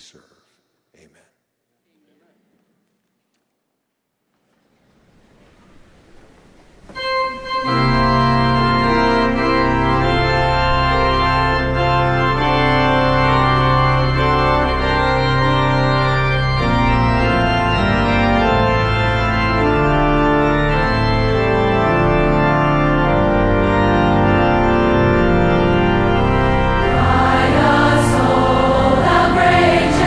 Great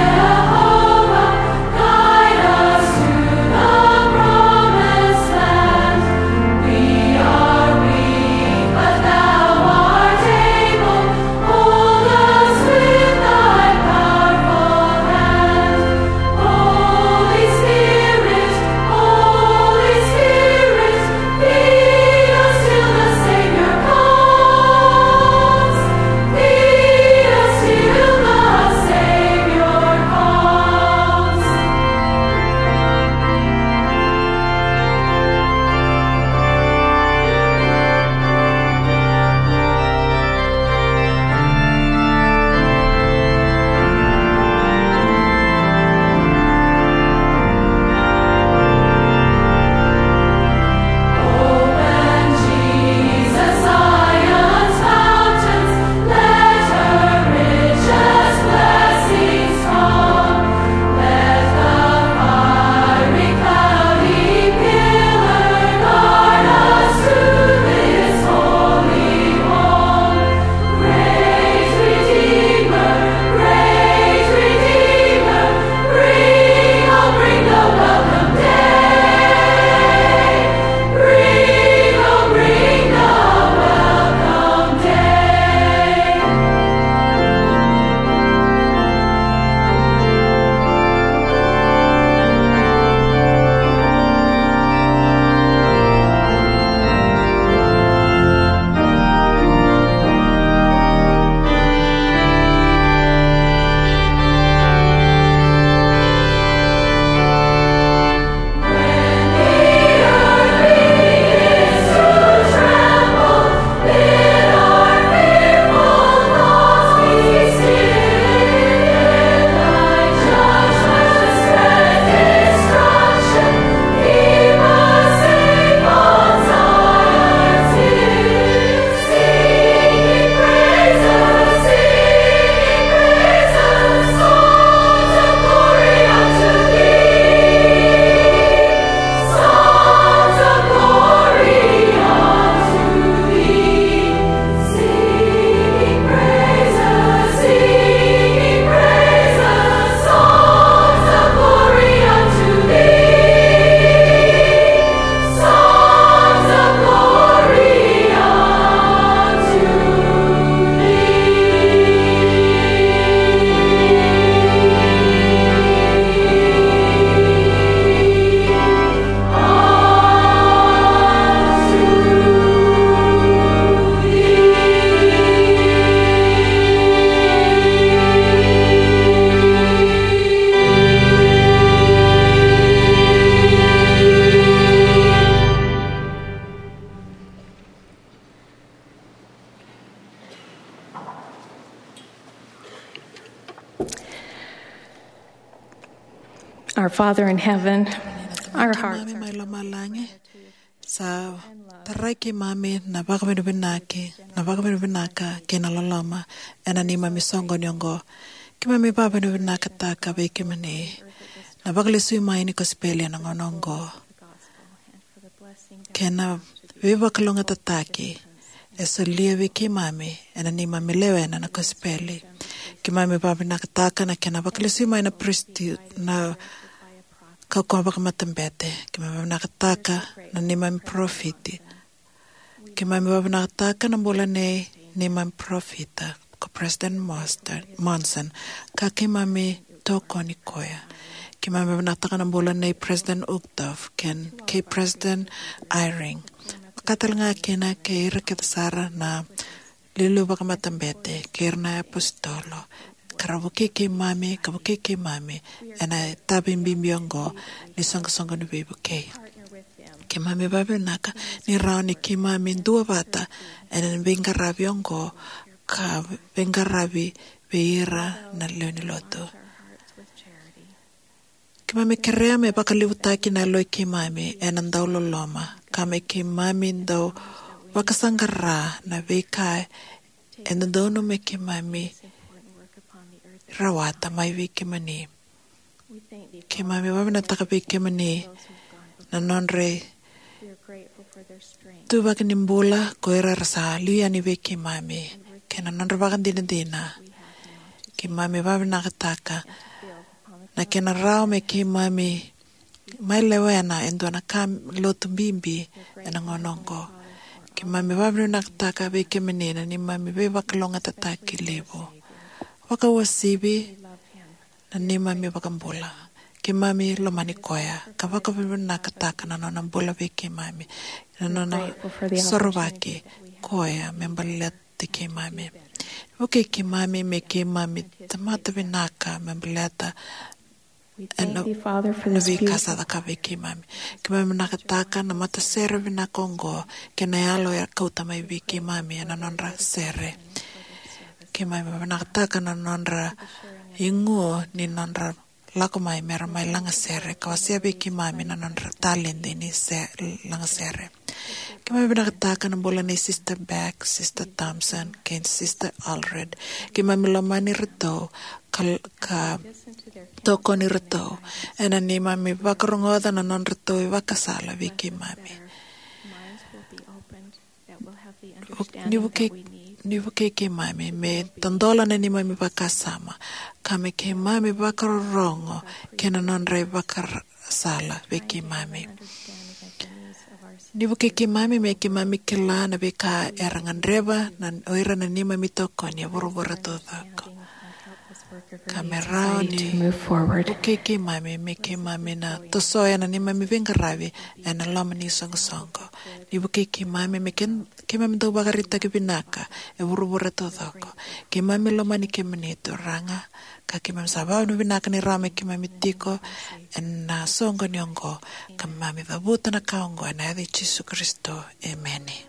Our Father in heaven, our hearts Mami are mai lo malangi sa tarai ki mami na baka binu binaki na baka binu binaka ke na loloma ena ni mami songo nyongo ki mami baba binu binaka taka be ki mani na baka lisui mai ni kospeli na ngonongo ke na viva kalonga tataki e so lievi ki mami ena ni mami lewe na na kospeli ki mami baba binaka taka na ke na baka lisui mai na pristi na kau kau baka matambete, ki mami nakataka na ni mami profiti. Ki mami baba nakataka na mula ni ni mami profita, ko President Monson, ka ki mami toko ni koya. Ki mami baba nakataka na mula ni President Ugdov, ken ki President Eyring. Katal nga kina ki ira kitasara na lilu baka matambete, ki irna apostolo. Karabuki ki mami, kabuki ki mami, ena tabing bimbiongo ni songo-songo ni bibu kei. Ki mami babi naka ni rao ni ki mami dua bata, ena bingarabi ongo ka bingarabi beira na leo ni loto. Ki mami kerea me baka liwutaki na loy ki mami, ena ndau loloma, kame ki mami ndau baka sangara na bekai, ena dono me ki mami, rawata mai vi ke mani ke mami baba na taka vi ke mani na nonre tu baka nimbula ko era rasa liya ni vi ke mami ke na nonre baka dina dina ke mami baba na kataka na ke na rao me ke mami mai lewe na endo na kam lotu bimbi na ngonongo ke mami baba na kataka vi ke mani na ni mami vi baka longa tataki lebo waka wasibi na ni mami wakambula. Ki mami lo mani koya. Ka waka na kataka na nona mbula vi ki mami. Na nona sorobaki koya membalet ti ki mami. Waki ki mami me ki mami tamata vinaka membaleta. Ano vi kasada ka vi ki mami. Ki mami nakataka na mata sere vinakongo. Ki na yalo ya kauta mai vi ki mami na nonra sere. Ki mai nakataka na nonra inguo ni nonra lako mai mera mai langa sere kawasia bi ki mami na nonra talende ni se langa sere ki mai nakataka na bola ni Sister Beck, Sister Thompson, ken Sister Alred ki mai lomani rito ka, ka toko ni rito ena ni mami wakarongoda na non rito wakasala bi ki mami ni wuke ni wuke ki mami me tondola na ni mami bakasama kame ki mami bakarongo kena non re bakasala be ki mami ni wuke ki mami me ki mami kila na beka erangan reba na oira na ni mami toko ni buru-buru todako kame rao ni wuke ki mami me ki mami na tosoya na ni mami vingaravi ena lama ni songo-songo ni wuke ki mami me ken ki mami do bagarita ki binaka e buru-buru todako ki mami loma ni ki manito ranga ka ki mami sabao no binaka ni rame ki mami tiko ena songo nyongo ka mami babuta na kaongo ena edi Jesu Kristo. Amen.